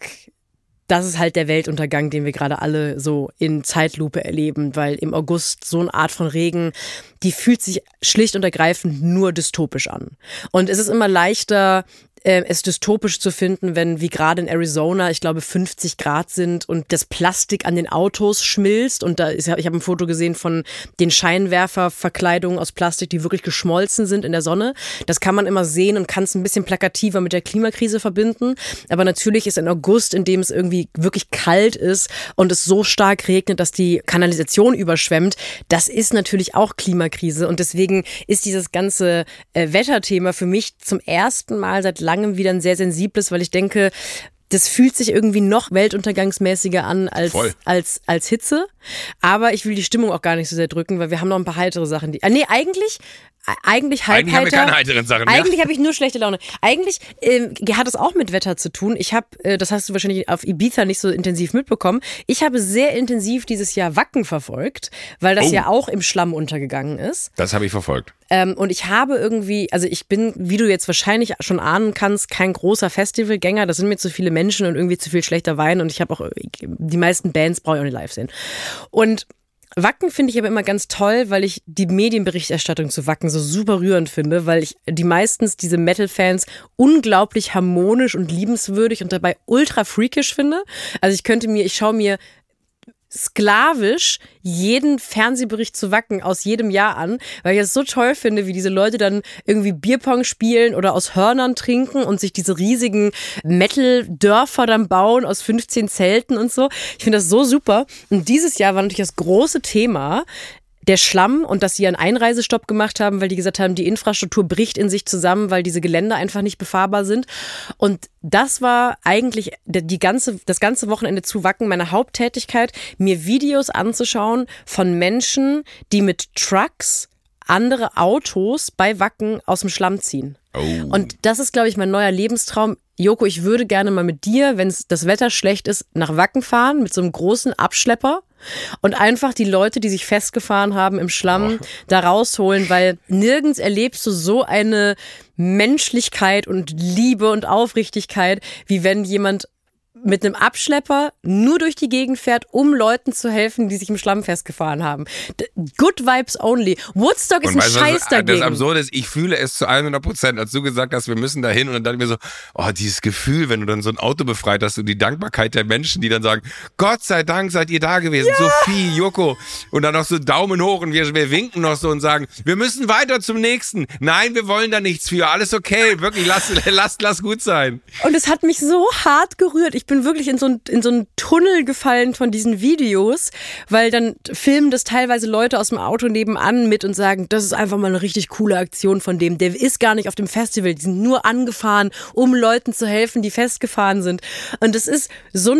das ist halt der Weltuntergang, den wir gerade alle so in Zeitlupe erleben, weil im August so eine Art von Regen, die fühlt sich schlicht und ergreifend nur dystopisch an. Und es ist immer leichter, es dystopisch zu finden, wenn, wie gerade in Arizona, ich glaube 50 Grad sind und das Plastik an den Autos schmilzt. Und ich habe ein Foto gesehen von den Scheinwerferverkleidungen aus Plastik, die wirklich geschmolzen sind in der Sonne. Das kann man immer sehen und kann es ein bisschen plakativer mit der Klimakrise verbinden. Aber natürlich ist ein August, in dem es irgendwie wirklich kalt ist und es so stark regnet, dass die Kanalisation überschwemmt, das ist natürlich auch Klimakrise. Und deswegen ist dieses ganze Wetterthema für mich zum ersten Mal seit langem wieder ein sehr sensibles, weil ich denke, das fühlt sich irgendwie noch weltuntergangsmäßiger an als Hitze. Aber ich will die Stimmung auch gar nicht so sehr drücken, weil wir haben noch ein paar heitere Sachen. Eigentlich halb Eigentlich haben wir keine heiteren Sachen mehr. Eigentlich habe ich nur schlechte Laune. Eigentlich hat es auch mit Wetter zu tun. Ich habe, das hast du wahrscheinlich auf Ibiza nicht so intensiv mitbekommen, ich habe sehr intensiv dieses Jahr Wacken verfolgt, weil das ja auch im Schlamm untergegangen ist. Das habe ich verfolgt. Und ich habe irgendwie, also ich bin, wie du jetzt wahrscheinlich schon ahnen kannst, kein großer Festivalgänger. Das sind mir zu viele Menschen und irgendwie zu viel schlechter Wein. Und ich habe auch, die meisten Bands brauche ich auch nicht live sehen. Und Wacken finde ich aber immer ganz toll, weil ich die Medienberichterstattung zu Wacken so super rührend finde, weil ich die meistens diese Metal-Fans unglaublich harmonisch und liebenswürdig und dabei ultra freakish finde. Also ich schaue mir sklavisch jeden Fernsehbericht zu Wacken aus jedem Jahr an, weil ich es so toll finde, wie diese Leute dann irgendwie Bierpong spielen oder aus Hörnern trinken und sich diese riesigen Metal-Dörfer dann bauen aus 15 Zelten und so. Ich finde das so super. Und dieses Jahr war natürlich das große Thema der Schlamm und dass sie einen Einreisestopp gemacht haben, weil die gesagt haben, die Infrastruktur bricht in sich zusammen, weil diese Gelände einfach nicht befahrbar sind. Und das war eigentlich das ganze Wochenende zu Wacken meine Haupttätigkeit, mir Videos anzuschauen von Menschen, die mit Trucks andere Autos bei Wacken aus dem Schlamm ziehen. Oh. Und das ist, glaube ich, mein neuer Lebenstraum. Joko, ich würde gerne mal mit dir, wenn das Wetter schlecht ist, nach Wacken fahren mit so einem großen Abschlepper und einfach die Leute, die sich festgefahren haben im Schlamm, da rausholen, weil nirgends erlebst du so eine Menschlichkeit und Liebe und Aufrichtigkeit, wie wenn jemand mit einem Abschlepper nur durch die Gegend fährt, um Leuten zu helfen, die sich im Schlamm festgefahren haben. Good vibes only. Woodstock ist ein Scheiß dagegen. Das Absurde ist, ich fühle es zu 100%, als du gesagt hast, wir müssen da hin, und dann dachte ich mir so, oh, dieses Gefühl, wenn du dann so ein Auto befreit hast und die Dankbarkeit der Menschen, die dann sagen, Gott sei Dank seid ihr da gewesen, ja. Sophie, Joko, und dann noch so Daumen hoch und wir winken noch so und sagen, wir müssen weiter zum nächsten. Nein, wir wollen da nichts für, alles okay, wirklich, lass gut sein. Und es hat mich so hart gerührt. Ich bin wirklich in so einen Tunnel gefallen von diesen Videos, weil dann filmen das teilweise Leute aus dem Auto nebenan mit und sagen, das ist einfach mal eine richtig coole Aktion von dem. Der ist gar nicht auf dem Festival, die sind nur angefahren, um Leuten zu helfen, die festgefahren sind. Und das ist so eine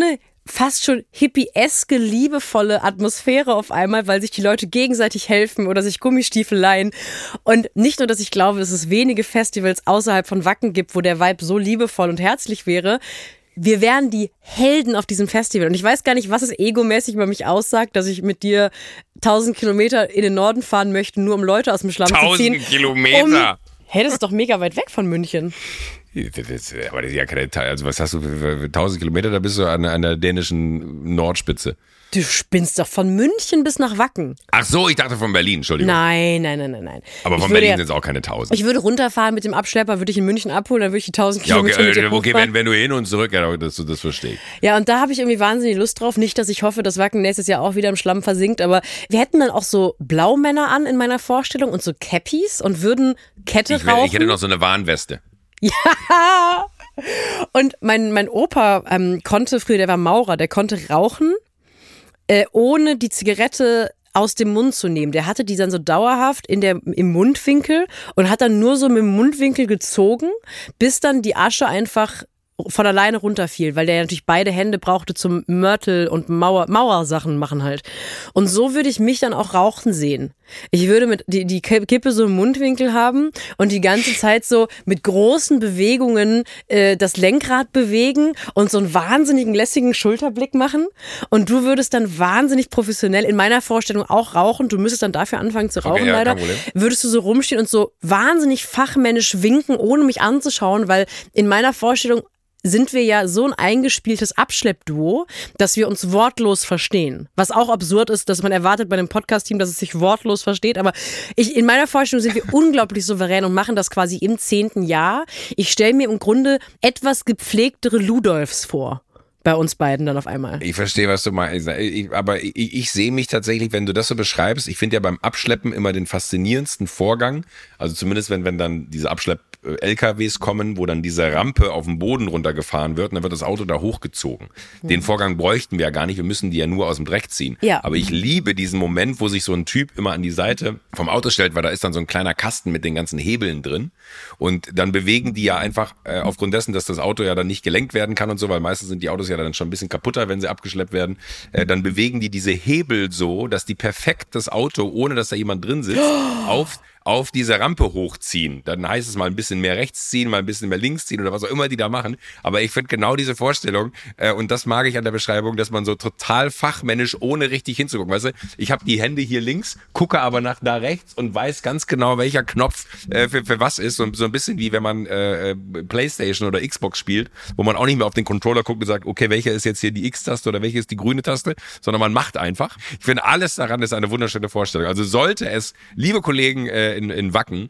fast schon hippieske, liebevolle Atmosphäre auf einmal, weil sich die Leute gegenseitig helfen oder sich Gummistiefel leihen. Und nicht nur, dass ich glaube, dass es wenige Festivals außerhalb von Wacken gibt, wo der Vibe so liebevoll und herzlich wäre. Wir wären die Helden auf diesem Festival. Und ich weiß gar nicht, was es egomäßig über mich aussagt, dass ich mit dir 1000 Kilometer in den Norden fahren möchte, nur um Leute aus dem Schlamm zu ziehen. 1000 Kilometer! Hey, das ist doch mega weit weg von München. Aber das ist ja keine Teil. Also was hast du für 1000 Kilometer? Da bist du an der dänischen Nordspitze. Du spinnst doch von München bis nach Wacken. Ach so, ich dachte von Berlin, Entschuldigung. Nein. Aber von Berlin sind es auch keine 1000. Ich würde runterfahren mit dem Abschlepper, würde ich in München abholen, dann würde ich die 1000 Kilometer mit dir hochfahren. Wenn du hin und zurück, ja, das verstehe ich. Ja, und da habe ich irgendwie wahnsinnig Lust drauf. Nicht, dass ich hoffe, dass Wacken nächstes Jahr auch wieder im Schlamm versinkt, aber wir hätten dann auch so Blaumänner an in meiner Vorstellung und so Cappies und würden Kette rauchen. Ich hätte noch so eine Warnweste. Ja! Und mein Opa konnte früher, der war Maurer, der konnte rauchen, ohne die Zigarette aus dem Mund zu nehmen. Der hatte die dann so dauerhaft im Mundwinkel und hat dann nur so mit dem Mundwinkel gezogen, bis dann die Asche einfach von alleine runterfiel, weil der natürlich beide Hände brauchte zum Mörtel und Mauersachen machen halt. Und so würde ich mich dann auch rauchen sehen. Ich würde die Kippe so im Mundwinkel haben und die ganze Zeit so mit großen Bewegungen das Lenkrad bewegen und so einen wahnsinnigen lässigen Schulterblick machen. Und du würdest dann wahnsinnig professionell in meiner Vorstellung auch rauchen. Du müsstest dann dafür anfangen zu rauchen, ja, leider. Würdest du so rumstehen und so wahnsinnig fachmännisch winken, ohne mich anzuschauen, weil in meiner Vorstellung sind wir ja so ein eingespieltes Abschleppduo, dass wir uns wortlos verstehen. Was auch absurd ist, dass man erwartet bei einem Podcast-Team, dass es sich wortlos versteht. Aber in meiner Vorstellung sind wir unglaublich souverän und machen das quasi im 10. Jahr. Ich stelle mir im Grunde etwas gepflegtere Ludolfs vor. Bei uns beiden dann auf einmal. Ich verstehe, was du meinst. Aber ich sehe mich tatsächlich, wenn du das so beschreibst, ich finde ja beim Abschleppen immer den faszinierendsten Vorgang, also zumindest wenn dann diese Abschlepp-LKWs kommen, wo dann diese Rampe auf dem Boden runtergefahren wird und dann wird das Auto da hochgezogen. Den Vorgang bräuchten wir ja gar nicht, wir müssen die ja nur aus dem Dreck ziehen. Ja. Aber ich liebe diesen Moment, wo sich so ein Typ immer an die Seite vom Auto stellt, weil da ist dann so ein kleiner Kasten mit den ganzen Hebeln drin und dann bewegen die ja einfach aufgrund dessen, dass das Auto ja dann nicht gelenkt werden kann und so, weil meistens sind die Autos ja dann schon ein bisschen kaputter, wenn sie abgeschleppt werden, dann bewegen die diese Hebel so, dass die perfekt das Auto, ohne dass da jemand drin sitzt, auf diese Rampe hochziehen. Dann heißt es mal ein bisschen mehr rechts ziehen, mal ein bisschen mehr links ziehen oder was auch immer die da machen. Aber ich finde genau diese Vorstellung, und das mag ich an der Beschreibung, dass man so total fachmännisch, ohne richtig hinzugucken, weißt du, ich habe die Hände hier links, gucke aber nach da rechts und weiß ganz genau, welcher Knopf für was ist. Und so ein bisschen wie wenn man Playstation oder Xbox spielt, wo man auch nicht mehr auf den Controller guckt und sagt, okay, welcher ist jetzt hier die X-Taste oder welche ist die grüne Taste, sondern man macht einfach. Ich finde, alles daran ist eine wunderschöne Vorstellung. Also sollte es, liebe Kollegen in Wacken,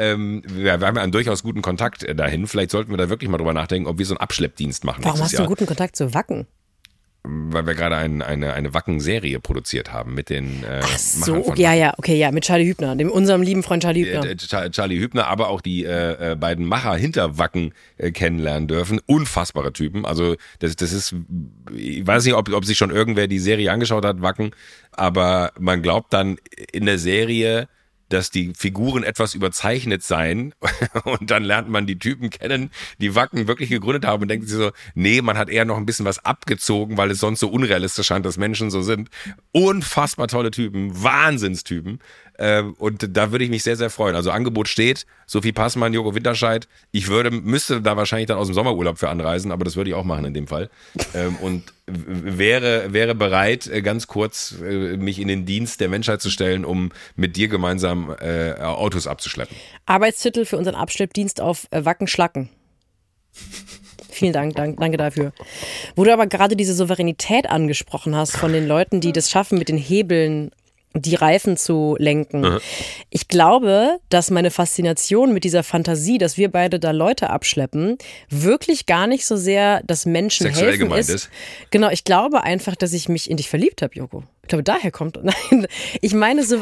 wir haben ja einen durchaus guten Kontakt dahin. Vielleicht sollten wir da wirklich mal drüber nachdenken, ob wir so einen Abschleppdienst machen. Warum hast du einen guten Kontakt zu Wacken? Weil wir gerade eine Wacken-Serie produziert haben mit den Ach so, okay, mit Charlie Hübner, unserem lieben Freund Charlie Hübner. Charlie Hübner, aber auch die beiden Macher hinter Wacken kennenlernen dürfen. Unfassbare Typen. Also das ist, ich weiß nicht, ob sich schon irgendwer die Serie angeschaut hat, Wacken, aber man glaubt dann in der Serie, dass die Figuren etwas überzeichnet seien und dann lernt man die Typen kennen, die Wacken wirklich gegründet haben und denkt sich so, nee, man hat eher noch ein bisschen was abgezogen, weil es sonst so unrealistisch scheint, dass Menschen so sind. Unfassbar tolle Typen, Wahnsinnstypen. Und da würde ich mich sehr, sehr freuen. Also Angebot steht, Sophie Passmann, Joko Winterscheid. Ich müsste da wahrscheinlich dann aus dem Sommerurlaub für anreisen, aber das würde ich auch machen in dem Fall. Und wäre bereit, ganz kurz mich in den Dienst der Menschheit zu stellen, um mit dir gemeinsam Autos abzuschleppen. Arbeitstitel für unseren Abschleppdienst auf Wacken-Schlacken. Vielen Dank, danke dafür. Wo du aber gerade diese Souveränität angesprochen hast von den Leuten, die das schaffen, mit den Hebeln die Reifen zu lenken. Mhm. Ich glaube, dass meine Faszination mit dieser Fantasie, dass wir beide da Leute abschleppen, wirklich gar nicht so sehr, dass Menschen sexuell helfen gemeint ist. Genau, ich glaube einfach, dass ich mich in dich verliebt habe, Joko. Ich glaube, daher kommt. Nein, ich meine so.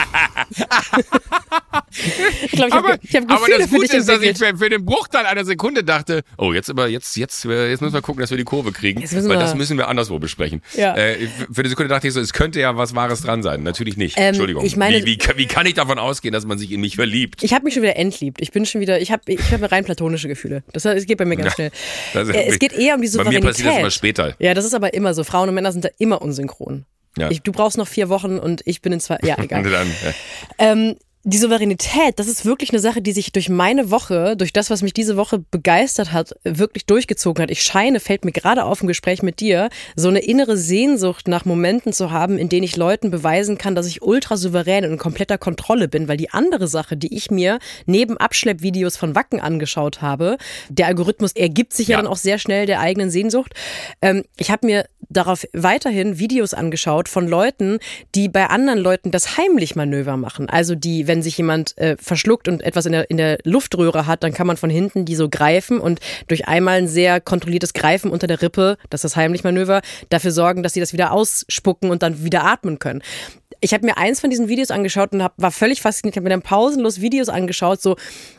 Ich glaube, ich habe aber das für dich Gute ist, dass ich entwickelt. für den Bruchteil einer Sekunde dachte, oh, jetzt müssen wir gucken, dass wir die Kurve kriegen, weil das müssen wir anderswo besprechen. Ja. Für eine Sekunde dachte ich so, es könnte ja was Wahres dran sein. Natürlich nicht. Entschuldigung. Ich meine, wie kann ich davon ausgehen, dass man sich in mich verliebt? Ich habe mich schon wieder entliebt. Ich habe rein platonische Gefühle. Das geht bei mir ganz schnell. Es geht eher um die Souveränität. Bei mir passiert das immer später. Ja, das ist aber immer so. Frauen und Männer sind da immer unsynchron. Ja. Du brauchst noch 4 Wochen und ich bin in 2. Ja, egal. Dann, Die Souveränität, das ist wirklich eine Sache, die sich durch meine Woche, durch das, was mich diese Woche begeistert hat, wirklich durchgezogen hat. Fällt mir gerade auf im Gespräch mit dir, so eine innere Sehnsucht nach Momenten zu haben, in denen ich Leuten beweisen kann, dass ich ultra souverän und in kompletter Kontrolle bin, weil die andere Sache, die ich mir neben Abschleppvideos von Wacken angeschaut habe, der Algorithmus ergibt sich ja dann auch sehr schnell der eigenen Sehnsucht. Ich habe mir darauf weiterhin Videos angeschaut von Leuten, die bei anderen Leuten das Heimlich-Manöver machen. Also die, wenn sich jemand verschluckt und etwas in der Luftröhre hat, dann kann man von hinten die so greifen und durch einmal ein sehr kontrolliertes Greifen unter der Rippe, das ist das Heimlich-Manöver, dafür sorgen, dass sie das wieder ausspucken und dann wieder atmen können. Ich habe mir eins von diesen Videos angeschaut und war völlig fasziniert. Ich habe mir dann pausenlos Videos angeschaut, so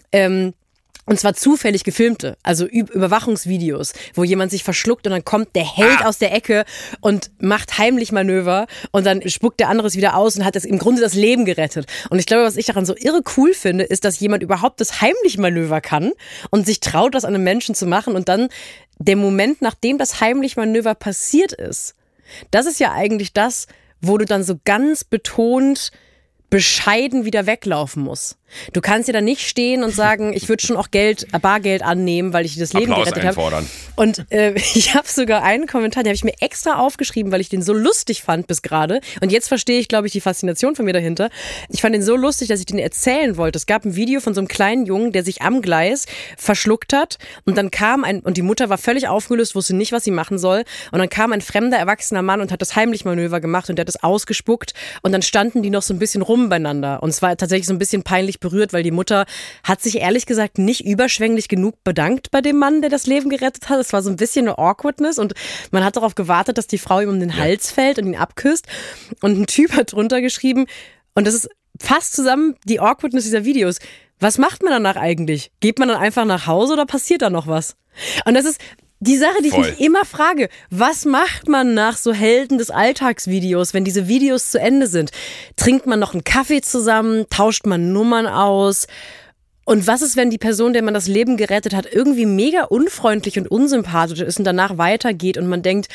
und zwar zufällig gefilmte, also Überwachungsvideos, wo jemand sich verschluckt und dann kommt der Held aus der Ecke und macht heimlich Manöver und dann spuckt der andere es wieder aus und hat im Grunde das Leben gerettet. Und ich glaube, was ich daran so irre cool finde, ist, dass jemand überhaupt das heimlich Manöver kann und sich traut, das an einem Menschen zu machen und dann der Moment, nachdem das heimlich Manöver passiert ist, das ist ja eigentlich das, wo du dann so ganz betont bescheiden wieder weglaufen muss. Du kannst ja da nicht stehen und sagen, ich würde schon auch Bargeld annehmen, weil ich dir das Leben gerettet habe. Und ich habe sogar einen Kommentar, den habe ich mir extra aufgeschrieben, weil ich den so lustig fand bis gerade. Und jetzt verstehe ich, glaube ich, die Faszination von mir dahinter. Ich fand den so lustig, dass ich den erzählen wollte. Es gab ein Video von so einem kleinen Jungen, der sich am Gleis verschluckt hat. Und dann und die Mutter war völlig aufgelöst, wusste nicht, was sie machen soll. Und dann kam ein fremder, erwachsener Mann und hat das Heimlich-Manöver gemacht und der hat das ausgespuckt. Und dann standen die noch so ein bisschen rum beieinander. Und es war tatsächlich so ein bisschen peinlich berührt, weil die Mutter hat sich ehrlich gesagt nicht überschwänglich genug bedankt bei dem Mann, der das Leben gerettet hat. Es war so ein bisschen eine Awkwardness und man hat darauf gewartet, dass die Frau ihm um den Hals fällt und ihn abküsst. Und ein Typ hat drunter geschrieben, und das ist fast zusammen die Awkwardness dieser Videos. Was macht man danach eigentlich? Geht man dann einfach nach Hause oder passiert da noch was? Und das ist die Sache, die ich mich immer frage, was macht man nach so Helden des Alltagsvideos, wenn diese Videos zu Ende sind? Trinkt man noch einen Kaffee zusammen? Tauscht man Nummern aus? Und was ist, wenn die Person, der man das Leben gerettet hat, irgendwie mega unfreundlich und unsympathisch ist und danach weitergeht und man denkt,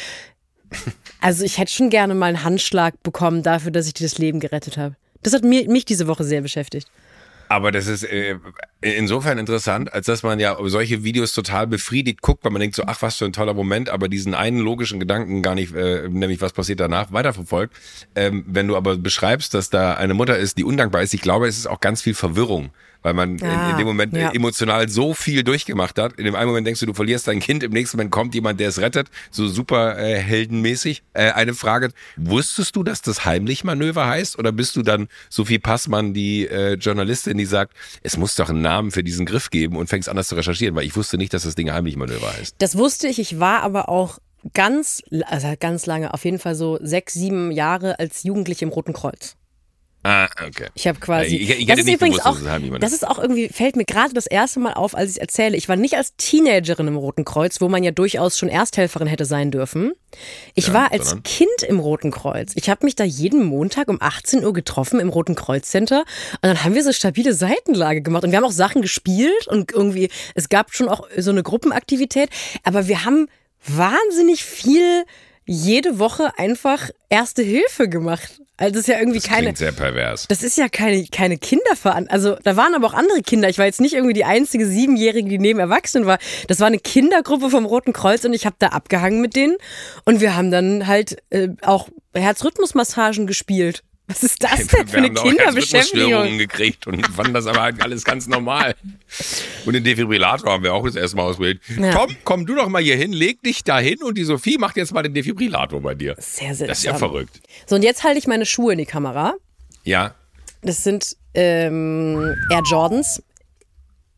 also ich hätte schon gerne mal einen Handschlag bekommen dafür, dass ich dir das Leben gerettet habe. Das hat mich diese Woche sehr beschäftigt. Aber das ist insofern interessant, als dass man ja solche Videos total befriedigt guckt, weil man denkt so, ach, was für ein toller Moment, aber diesen einen logischen Gedanken gar nicht, nämlich was passiert danach, weiterverfolgt. Wenn du aber beschreibst, dass da eine Mutter ist, die undankbar ist, ich glaube, es ist auch ganz viel Verwirrung, weil man in dem Moment emotional so viel durchgemacht hat. In dem einen Moment denkst du verlierst dein Kind, im nächsten Moment kommt jemand, der es rettet, so super heldenmäßig. Eine Frage, wusstest du, dass das Heimlich-Manöver heißt oder bist du dann Sophie Passmann, die Journalistin, die sagt, es muss doch einen Namen für diesen Griff geben und fängst anders zu recherchieren, weil ich wusste nicht, dass das Ding Heimlich-Manöver heißt. Das wusste ich, ich war aber auch ganz lange, auf jeden Fall so 6, 7 Jahre als Jugendliche im Roten Kreuz. Ah, okay. Ich habe quasi. Ich hätte nicht gewusst, dass es Heimlich-Manöver ist. Das ist auch irgendwie, fällt mir gerade das erste Mal auf, als ich es erzähle. Ich war nicht als Teenagerin im Roten Kreuz, wo man ja durchaus schon Ersthelferin hätte sein dürfen. Ich war als Kind im Roten Kreuz. Ich habe mich da jeden Montag um 18 Uhr getroffen im Roten Kreuz Center und dann haben wir so stabile Seitenlage gemacht und wir haben auch Sachen gespielt und irgendwie, es gab schon auch so eine Gruppenaktivität, aber wir haben wahnsinnig viel jede Woche einfach Erste Hilfe gemacht. Also das ist ja irgendwie das klingt sehr pervers. Das ist ja keine Kinderveranstaltung. Also da waren aber auch andere Kinder. Ich war jetzt nicht irgendwie die einzige 7-Jährige, die neben Erwachsenen war. Das war eine Kindergruppe vom Roten Kreuz und ich habe da abgehangen mit denen. Und wir haben dann halt auch Herzrhythmusmassagen gespielt. Was ist das denn für eine Kinderbeschäftigung? Wir haben gekriegt und fanden das aber halt alles ganz normal. Und den Defibrillator haben wir auch das erste Mal ausprobiert. Ja. Komm du doch mal hier hin, leg dich da hin und die Sophie macht jetzt mal den Defibrillator bei dir. Sehr seltsam. Das ist ja verrückt. So, und jetzt halte ich meine Schuhe in die Kamera. Ja. Das sind Air Jordans.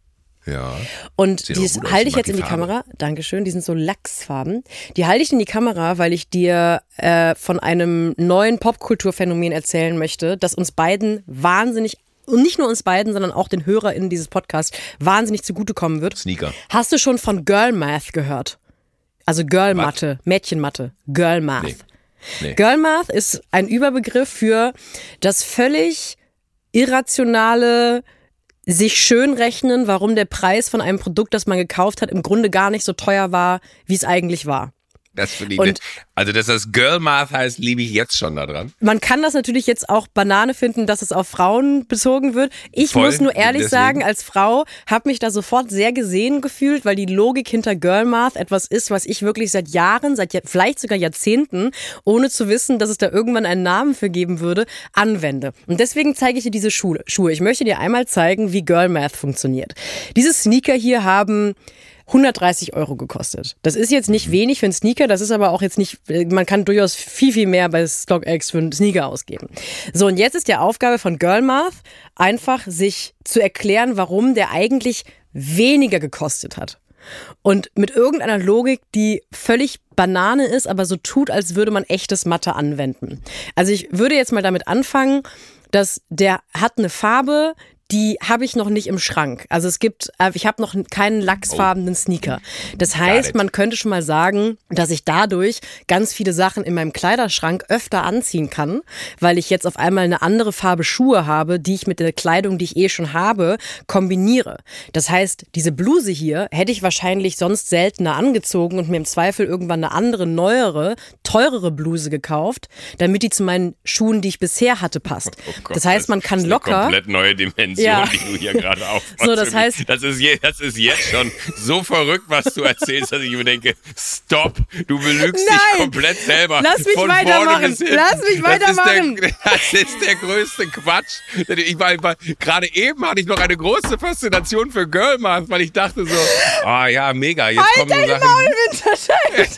Ja. Und Sieht die auch gut aus, halte ich mag jetzt die in die Farbe. Kamera. Dankeschön, die sind so Lachsfarben. Die halte ich in die Kamera, weil ich dir von einem neuen Popkulturphänomen erzählen möchte, das uns beiden wahnsinnig, und nicht nur uns beiden, sondern auch den HörerInnen dieses Podcasts wahnsinnig zugutekommen wird. Sneaker. Hast du schon von Girl Math gehört? Also Girl Mathe, Mädchenmathe, Girl Math. Nee. Girl Math ist ein Überbegriff für das völlig irrationale sich schön rechnen, warum der Preis von einem Produkt, das man gekauft hat, im Grunde gar nicht so teuer war, wie es eigentlich war. Das finde ich Und- also, dass das Girl Math heißt, liebe ich jetzt schon da dran. Man kann das natürlich jetzt auch Banane finden, dass es auf Frauen bezogen wird. Ich Voll, muss nur ehrlich deswegen. sagen, als Frau habe mich da sofort sehr gesehen gefühlt, weil die Logik hinter Girl Math etwas ist, was ich wirklich seit Jahren, vielleicht sogar Jahrzehnten, ohne zu wissen, dass es da irgendwann einen Namen für geben würde, anwende. Und deswegen zeige ich dir diese Schuhe. Ich möchte dir einmal zeigen, wie Girl Math funktioniert. Diese Sneaker hier haben 130 € gekostet. Das ist jetzt nicht wenig für einen Sneaker, das ist aber auch jetzt nicht, man kann durchaus viel, viel mehr bei StockX für einen Sneaker ausgeben. So, und jetzt ist die Aufgabe von Girl Math, einfach sich zu erklären, warum der eigentlich weniger gekostet hat. Und mit irgendeiner Logik, die völlig Banane ist, aber so tut, als würde man echtes Mathe anwenden. Also ich würde jetzt mal damit anfangen, dass der hat eine Farbe, die habe ich noch nicht im Schrank. Also ich habe noch keinen lachsfarbenen Sneaker. Das heißt, man könnte schon mal sagen, dass ich dadurch ganz viele Sachen in meinem Kleiderschrank öfter anziehen kann, weil ich jetzt auf einmal eine andere Farbe Schuhe habe, die ich mit der Kleidung, die ich eh schon habe, kombiniere. Das heißt, diese Bluse hier hätte ich wahrscheinlich sonst seltener angezogen und mir im Zweifel irgendwann eine andere, neuere, teurere Bluse gekauft, damit die zu meinen Schuhen, die ich bisher hatte, passt. Oh Gott, das heißt, man kann das ist locker... eine komplett neue Dimension, Ja. die du hier gerade aufmachst. So, das heißt- das ist jetzt schon so verrückt, was du erzählst, dass ich mir denke, stopp, du belügst Nein. dich komplett selber. Lass mich Von weitermachen. vorne bis hinten. Lass mich weitermachen. Das ist der größte Quatsch. Gerade eben hatte ich noch eine große Faszination für Girl Math, weil ich dachte so, ja, mega, jetzt kommen so Sachen. Winterscheid.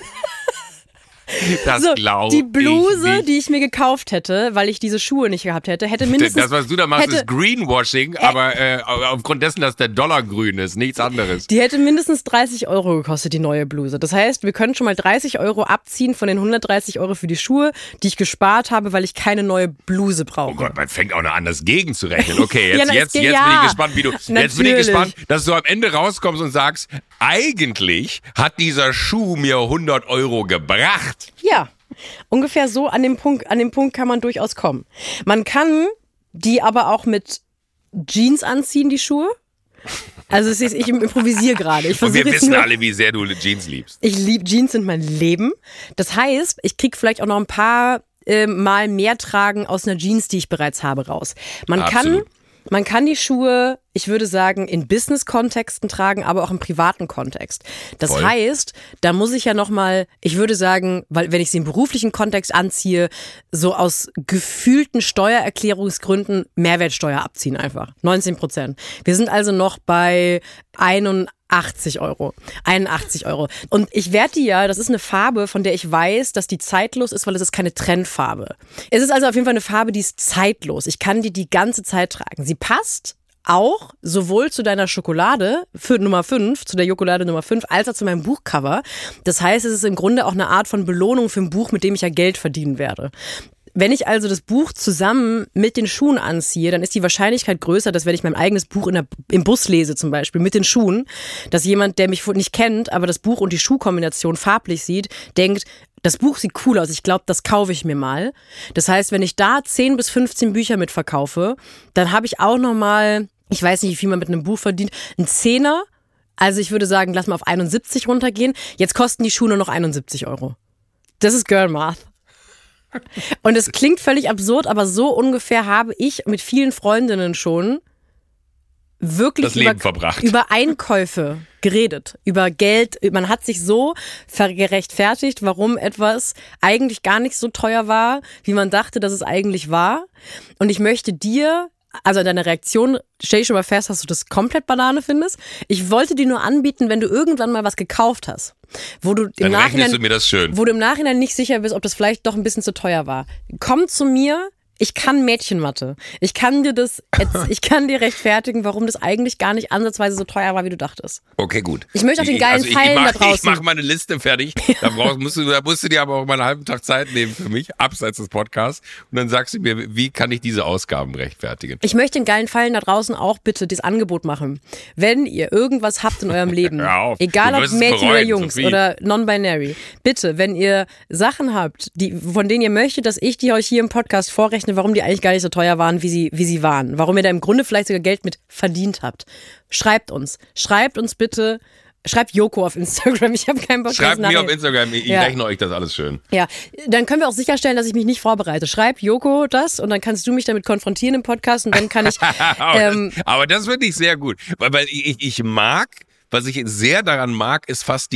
Das So, glaube die Bluse, ich nicht. die ich mir gekauft hätte, weil ich diese Schuhe nicht gehabt hätte, hätte mindestens... Das, was du da machst, hätte- ist Greenwashing, aber aufgrund dessen, dass der Dollar grün ist, nichts anderes. Die hätte mindestens 30 € gekostet, die neue Bluse. Das heißt, wir können schon mal 30 € abziehen von den 130 € für die Schuhe, die ich gespart habe, weil ich keine neue Bluse brauche. Oh Gott, man fängt auch noch an, das gegenzurechnen. Okay, Ja, jetzt na, bin ja. ich gespannt, wie du. Jetzt bin ich Natürlich. gespannt, dass du am Ende rauskommst und sagst, eigentlich hat dieser Schuh mir 100 € gebracht. Ja, ungefähr so an dem Punkt kann man durchaus kommen. Man kann die aber auch mit Jeans anziehen, die Schuhe. Also ich improvisiere gerade. Ich Und wir versuche jetzt wissen nur... alle, wie sehr du Jeans liebst. Ich liebe Jeans, sind mein Leben. Das heißt, ich kriege vielleicht auch noch ein paar Mal mehr tragen aus einer Jeans, die ich bereits habe, raus. Absolut. Man kann die Schuhe, ich würde sagen, in Business-Kontexten tragen, aber auch im privaten Kontext. Das Voll. heißt, da muss ich ja nochmal, ich würde sagen, weil wenn ich sie im beruflichen Kontext anziehe, so aus gefühlten Steuererklärungsgründen Mehrwertsteuer abziehen einfach. 19%. Wir sind also noch bei 81 €. 81 €. Und ich werde die ja, das ist eine Farbe, von der ich weiß, dass die zeitlos ist, weil es ist keine Trendfarbe. Es ist also auf jeden Fall eine Farbe, die ist zeitlos. Ich kann die ganze Zeit tragen. Sie passt auch sowohl zu deiner Schokolade für Nummer 5, zu der Jokolade Nummer 5, als auch zu meinem Buchcover. Das heißt, es ist im Grunde auch eine Art von Belohnung für ein Buch, mit dem ich ja Geld verdienen werde. Wenn ich also das Buch zusammen mit den Schuhen anziehe, dann ist die Wahrscheinlichkeit größer, dass wenn ich mein eigenes Buch im Bus lese zum Beispiel mit den Schuhen, dass jemand, der mich nicht kennt, aber das Buch und die Schuhkombination farblich sieht, denkt, das Buch sieht cool aus, ich glaube, das kaufe ich mir mal. Das heißt, wenn ich da 10 bis 15 Bücher mitverkaufe, dann habe ich auch nochmal, ich weiß nicht, wie viel man mit einem Buch verdient, einen Zehner. Also ich würde sagen, lass mal auf 71 runtergehen. Jetzt kosten die Schuhe nur noch 71 €. Das ist Girl Math. Und es klingt völlig absurd, aber so ungefähr habe ich mit vielen Freundinnen schon wirklich Das Leben verbracht. über Einkäufe geredet, über Geld. Man hat sich so gerechtfertigt, warum etwas eigentlich gar nicht so teuer war, wie man dachte, dass es eigentlich war. Und ich möchte dir, also deine Reaktion, stell ich schon mal fest, dass du das komplett Banane findest. Ich wollte dir nur anbieten, wenn du irgendwann mal was gekauft hast, wo du im Dann rechnest Nachhinein, du mir das schön. wo du im Nachhinein nicht sicher bist, ob das vielleicht doch ein bisschen zu teuer war. Komm zu mir Ich kann Mädchenmathe. Ich kann dir rechtfertigen, warum das eigentlich gar nicht ansatzweise so teuer war, wie du dachtest. Okay, gut. Ich möchte auch den geilen Pfeilen da draußen. Ich mache meine Liste fertig. Da musst du dir aber auch mal einen halben Tag Zeit nehmen für mich, abseits des Podcasts. Und dann sagst du mir, wie kann ich diese Ausgaben rechtfertigen? Ich möchte den geilen Pfeilen da draußen auch bitte das Angebot machen. Wenn ihr irgendwas habt in eurem Leben, egal ob Mädchen oder Jungs oder non-binary, bitte, wenn ihr Sachen habt, von denen ihr möchtet, dass ich die euch hier im Podcast vorrechne, warum die eigentlich gar nicht so teuer waren, wie sie waren. Warum ihr da im Grunde vielleicht sogar Geld mit verdient habt. Schreibt uns bitte. Schreibt Joko auf Instagram. Ich habe keinen Bock. Schreibt mir auf Instagram. Ich rechne euch das alles schön. Ja, dann können wir auch sicherstellen, dass ich mich nicht vorbereite. Schreib Joko das und dann kannst du mich damit konfrontieren im Podcast und dann kann ich... aber das finde ich sehr gut. Weil ich mag... Was ich sehr daran mag, ist es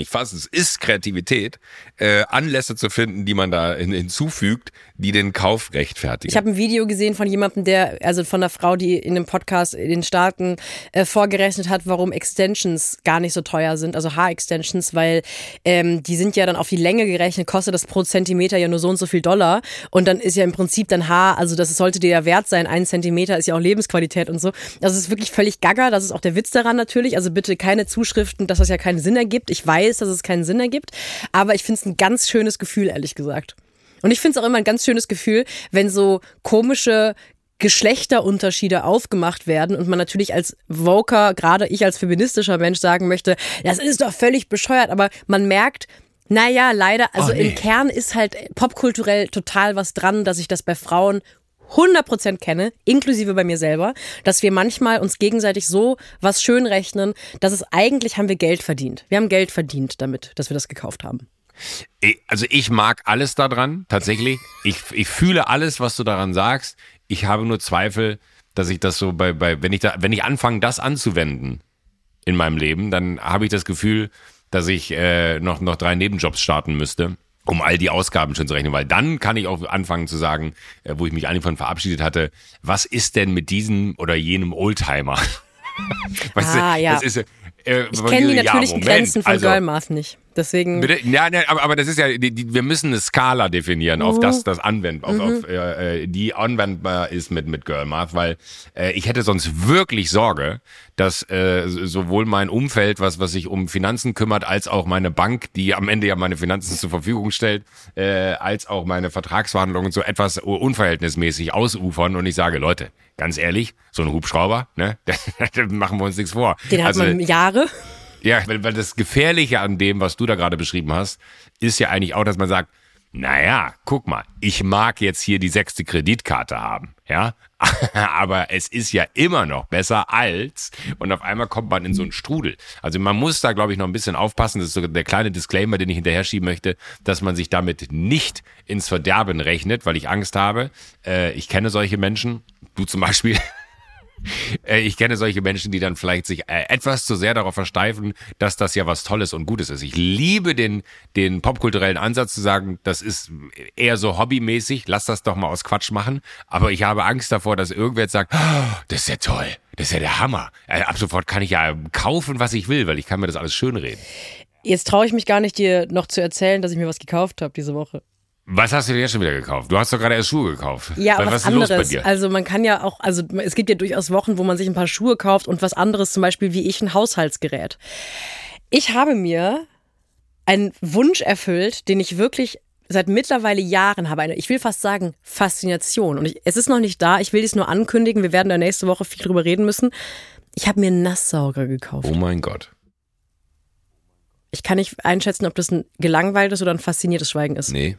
ist Kreativität, Anlässe zu finden, die man da hinzufügt, die den Kauf rechtfertigen. Ich habe ein Video gesehen von jemandem, von einer Frau, die in einem Podcast in den Staaten vorgerechnet hat, warum Extensions gar nicht so teuer sind, also Haarextensions, weil die sind ja dann auf die Länge gerechnet, kostet das pro Zentimeter ja nur so und so viel $. Und dann ist ja im Prinzip dein Haar, also das sollte dir ja wert sein, 1 Zentimeter ist ja auch Lebensqualität und so. Also es ist wirklich völlig gaga, das ist auch der Witz daran natürlich, also bitte keine Zuschriften, dass das ja keinen Sinn ergibt. Ich weiß, dass es keinen Sinn ergibt, aber ich finde es ein ganz schönes Gefühl, ehrlich gesagt. Und ich finde es auch immer ein ganz schönes Gefühl, wenn so komische Geschlechterunterschiede aufgemacht werden und man natürlich als Voker, gerade ich als feministischer Mensch sagen möchte, das ist doch völlig bescheuert, aber man merkt, naja, leider, also im Kern ist halt popkulturell total was dran, dass ich das bei Frauen 100% kenne, inklusive bei mir selber, dass wir manchmal uns gegenseitig so was schön rechnen, dass es eigentlich haben wir Geld verdient. Wir haben Geld verdient damit, dass wir das gekauft haben. Also ich mag alles daran, tatsächlich. Ich fühle alles, was du daran sagst. Ich habe nur Zweifel, dass ich das so wenn ich anfange, das anzuwenden in meinem Leben, dann habe ich das Gefühl, dass ich noch 3 Nebenjobs starten müsste, um all die Ausgaben schon zu rechnen, weil dann kann ich auch anfangen zu sagen, wo ich mich eigentlich von verabschiedet hatte, was ist denn mit diesem oder jenem Oldtimer? Weißt du, ja. Das ist, ich kenne die natürlichen Grenzen von Girlmath nicht. Deswegen. Bitte? Ja, aber das ist ja, wir müssen eine Skala definieren, auf das die anwendbar ist mit Girlmath, weil ich hätte sonst wirklich Sorge, dass sowohl mein Umfeld, was sich um Finanzen kümmert, als auch meine Bank, die am Ende ja meine Finanzen zur Verfügung stellt, als auch meine Vertragsverhandlungen so etwas unverhältnismäßig ausufern und ich sage, Leute, ganz ehrlich, so ein Hubschrauber, ne, da machen wir uns nichts vor. Den hat man Jahre. Ja, weil das Gefährliche an dem, was du da gerade beschrieben hast, ist ja eigentlich auch, dass man sagt, naja, guck mal, ich mag jetzt hier die 6. Kreditkarte haben, ja, aber es ist ja immer noch besser als, und auf einmal kommt man in so einen Strudel. Also man muss da, glaube ich, noch ein bisschen aufpassen, das ist so der kleine Disclaimer, den ich hinterher schieben möchte, dass man sich damit nicht ins Verderben rechnet, weil ich Angst habe. Ich kenne solche Menschen, du zum Beispiel. Ich kenne solche Menschen, die dann vielleicht sich etwas zu sehr darauf versteifen, dass das ja was Tolles und Gutes ist. Ich liebe den popkulturellen Ansatz zu sagen, das ist eher so hobbymäßig, lass das doch mal aus Quatsch machen. Aber ich habe Angst davor, dass irgendwer jetzt sagt, oh, das ist ja toll, das ist ja der Hammer. Ab sofort kann ich ja kaufen, was ich will, weil ich kann mir das alles schönreden. Jetzt traue ich mich gar nicht, dir noch zu erzählen, dass ich mir was gekauft habe diese Woche. Was hast du dir jetzt schon wieder gekauft? Du hast doch gerade erst Schuhe gekauft. Ja, aber was anderes. Ist los bei dir? Also man kann ja auch, also es gibt ja durchaus Wochen, wo man sich ein paar Schuhe kauft und was anderes, zum Beispiel wie ich ein Haushaltsgerät. Ich habe mir einen Wunsch erfüllt, den ich wirklich seit mittlerweile Jahren habe. Ich will fast sagen Faszination. Und es ist noch nicht da, ich will dies nur ankündigen, wir werden da nächste Woche viel drüber reden müssen. Ich habe mir einen Nasssauger gekauft. Oh mein Gott. Ich kann nicht einschätzen, ob das ein gelangweiltes oder ein fasziniertes Schweigen ist. Nee.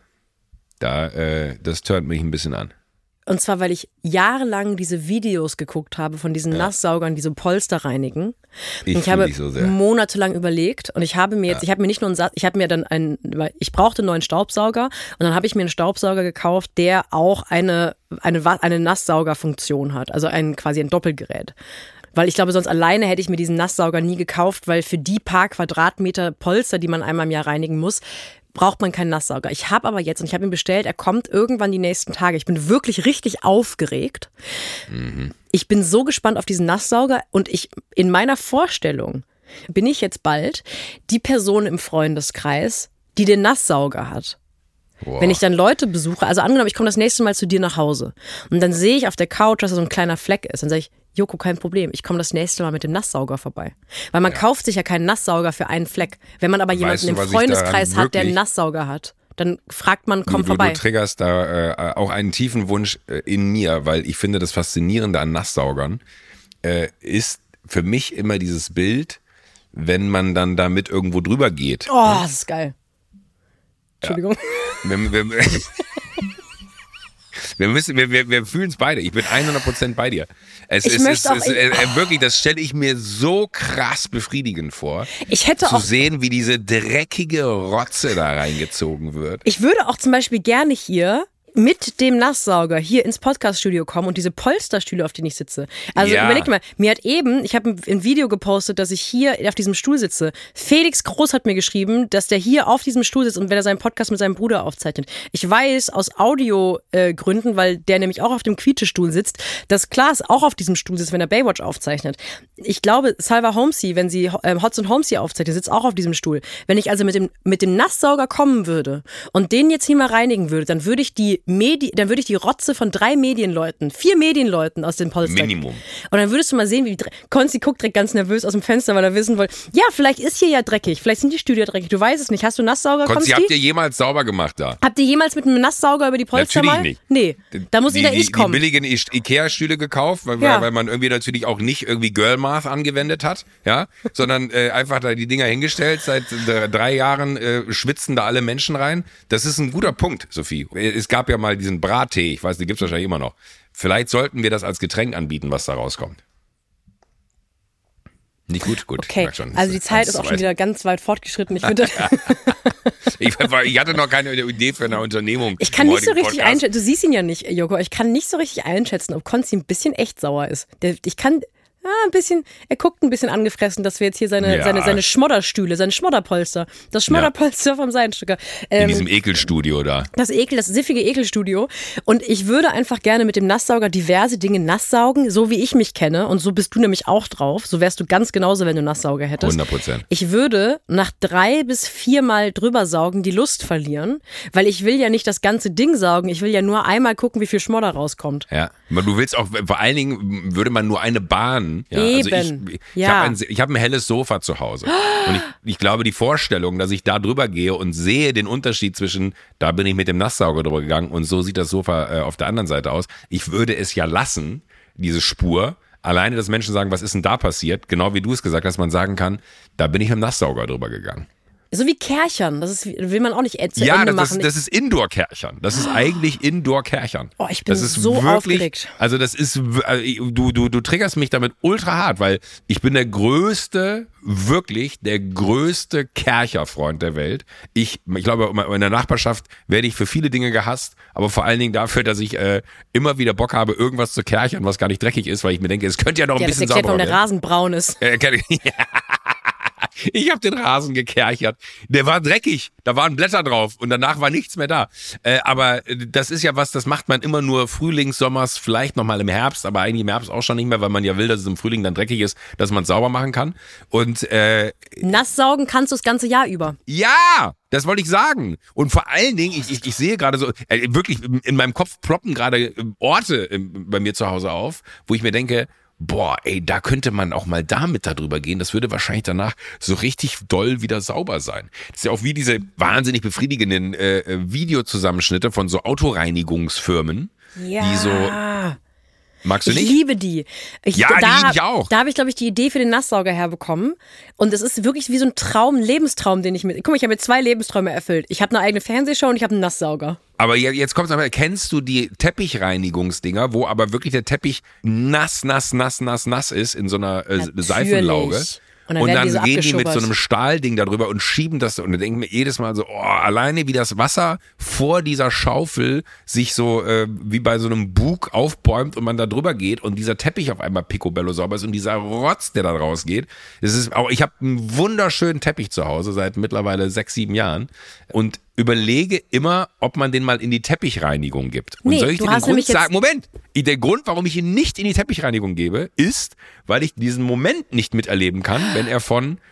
Das turnt mich ein bisschen an. Und zwar, weil ich jahrelang diese Videos geguckt habe von diesen Nasssaugern, die so Polster reinigen. Ich habe so monatelang überlegt und ich habe mir brauchte einen neuen Staubsauger und dann habe ich mir einen Staubsauger gekauft, der auch eine Nasssaugerfunktion hat, also quasi ein Doppelgerät. Weil ich glaube, sonst alleine hätte ich mir diesen Nasssauger nie gekauft, weil für die paar Quadratmeter Polster, die man einmal im Jahr reinigen muss, braucht man keinen Nasssauger. Ich habe aber jetzt, und ich habe ihn bestellt, er kommt irgendwann die nächsten Tage. Ich bin wirklich richtig aufgeregt. Mhm. Ich bin so gespannt auf diesen Nasssauger und in meiner Vorstellung bin ich jetzt bald die Person im Freundeskreis, die den Nasssauger hat. Wenn ich dann Leute besuche, also angenommen, ich komme das nächste Mal zu dir nach Hause und dann sehe ich auf der Couch, dass da so ein kleiner Fleck ist, dann sage ich, Joko, kein Problem, ich komme das nächste Mal mit dem Nasssauger vorbei. Weil man kauft sich ja keinen Nasssauger für einen Fleck. Wenn man aber jemanden im Freundeskreis hat, der einen Nasssauger hat, dann fragt man, komm vorbei. Du triggerst da auch einen tiefen Wunsch in mir, weil ich finde, das Faszinierende an Nasssaugern ist für mich immer dieses Bild, wenn man dann damit irgendwo drüber geht. Oh, das ist geil. Entschuldigung. Ja. Wir fühlen es beide. Ich bin 100% bei dir. Wirklich, das stelle ich mir so krass befriedigend vor. Zu sehen, wie diese dreckige Rotze da reingezogen wird. Ich würde auch zum Beispiel gerne hier mit dem Nasssauger hier ins Podcaststudio kommen und diese Polsterstühle, auf denen ich sitze. Also überleg mal, ich habe ein Video gepostet, dass ich hier auf diesem Stuhl sitze. Felix Groß hat mir geschrieben, dass der hier auf diesem Stuhl sitzt und wenn er seinen Podcast mit seinem Bruder aufzeichnet. Ich weiß aus Audiogründen, weil der nämlich auch auf dem Quietschestuhl sitzt, dass Klaas auch auf diesem Stuhl sitzt, wenn er Baywatch aufzeichnet. Ich glaube, Salva Holmesy, wenn sie Hotz und Holmesy aufzeichnet, sitzt auch auf diesem Stuhl. Wenn ich also mit dem Nasssauger kommen würde und den jetzt hier mal reinigen würde, dann würde ich die Rotze von 4 Medienleuten aus dem Polster. Minimum. Und dann würdest du mal sehen, wie Konzi guckt direkt ganz nervös aus dem Fenster, weil er wissen will, ja, vielleicht ist hier ja dreckig, vielleicht sind die Stühle dreckig, du weißt es nicht. Hast du Nasssauger? Konzi, habt ihr jemals sauber gemacht da? Habt ihr jemals mit einem Nasssauger über die Polster Natürlich mal? Nee, da muss ich kommen. Die billigen Ikea-Stühle gekauft, weil man irgendwie natürlich auch nicht irgendwie Girl-Math angewendet hat, ja, sondern einfach da die Dinger hingestellt, seit 3 Jahren schwitzen da alle Menschen rein. Das ist ein guter Punkt, Sophie. Es gab ja mal diesen Brattee, ich weiß, den gibt's wahrscheinlich immer noch. Vielleicht sollten wir das als Getränk anbieten, was da rauskommt. Nicht gut? Gut. Okay, also die Zeit ist auch schon wieder ganz weit fortgeschritten. Ich hatte noch keine Idee für eine Unternehmung. Ich kann nicht so richtig einschätzen, du siehst ihn ja nicht, Joko, ich kann nicht so richtig einschätzen, ob Konzi ein bisschen echt sauer ist. Ein bisschen, er guckt ein bisschen angefressen, dass wir jetzt hier seine Schmodderstühle, seine Schmodderpolster, das Schmodderpolster vom Seidenstücker. In diesem Ekelstudio da. Das siffige Ekelstudio. Und ich würde einfach gerne mit dem Nasssauger diverse Dinge nasssaugen, so wie ich mich kenne. Und so bist du nämlich auch drauf. So wärst du ganz genauso, wenn du einen Nasssauger hättest. 100%. Ich würde nach 3 bis 4 Mal drüber saugen die Lust verlieren, weil ich will ja nicht das ganze Ding saugen. Ich will ja nur einmal gucken, wie viel Schmodder rauskommt. Ja, aber du willst auch, vor allen Dingen würde man nur eine Bahn. Ja, eben. Also ich hab ein helles Sofa zu Hause. Und ich glaube, die Vorstellung, dass ich da drüber gehe und sehe den Unterschied zwischen, da bin ich mit dem Nasssauger drüber gegangen und so sieht das Sofa auf der anderen Seite aus. Ich würde es ja lassen, diese Spur, alleine, dass Menschen sagen, was ist denn da passiert? Genau wie du es gesagt hast, man sagen kann, da bin ich mit dem Nasssauger drüber gegangen. So wie Kärchern, will man auch nicht zu Ende machen. Das ist Indoor-Kärchern. Das ist eigentlich Indoor-Kärchern. Oh, ich bin so aufgeregt. Also das ist, du triggerst mich damit ultra hart, weil ich bin der größte Kärcherfreund der Welt. Ich glaube, in der Nachbarschaft werde ich für viele Dinge gehasst, aber vor allen Dingen dafür, dass ich immer wieder Bock habe, irgendwas zu kärchern, was gar nicht dreckig ist, weil ich mir denke, es könnte ja noch ein bisschen sauberer werden. Ja, das erklärt, warum der Rasen braun ist. Ich habe den Rasen gekärchert. Der war dreckig. Da waren Blätter drauf und danach war nichts mehr da. Aber das ist ja was, das macht man immer nur Frühlings, Sommers, vielleicht nochmal im Herbst, aber eigentlich im Herbst auch schon nicht mehr, weil man ja will, dass es im Frühling dann dreckig ist, dass man es sauber machen kann. Und Nasssaugen kannst du das ganze Jahr über. Ja! Das wollte ich sagen. Und vor allen Dingen, ich sehe gerade so, wirklich in meinem Kopf ploppen gerade Orte bei mir zu Hause auf, wo ich mir denke, boah, ey, da könnte man auch mal damit darüber gehen. Das würde wahrscheinlich danach so richtig doll wieder sauber sein. Das ist ja auch wie diese wahnsinnig befriedigenden Videozusammenschnitte von so Autoreinigungsfirmen, die so... Magst du nicht? Ich liebe die. Die liebe ich auch. Da habe ich, glaube ich, die Idee für den Nasssauger herbekommen. Und es ist wirklich wie so ein Traum, ein Lebenstraum, den ich mit... Guck mal, ich habe mir 2 Lebensträume erfüllt. Ich habe eine eigene Fernsehshow und ich habe einen Nasssauger. Aber jetzt kommt's aber, kennst du die Teppichreinigungsdinger, wo aber wirklich der Teppich nass ist in so einer Seifenlauge? Und dann gehen die mit so einem Stahlding darüber und schieben das und dann denken wir jedes Mal so, alleine wie das Wasser vor dieser Schaufel sich so wie bei so einem Bug aufbäumt und man da drüber geht und dieser Teppich auf einmal picobello sauber ist und dieser Rotz, der da rausgeht. Ich habe einen wunderschönen Teppich zu Hause seit mittlerweile 6-7 Jahren und überlege immer, ob man den mal in die Teppichreinigung gibt. Und soll ich dir den Grund sagen? Moment! Der Grund, warum ich ihn nicht in die Teppichreinigung gebe, ist, weil ich diesen Moment nicht miterleben kann, wenn er von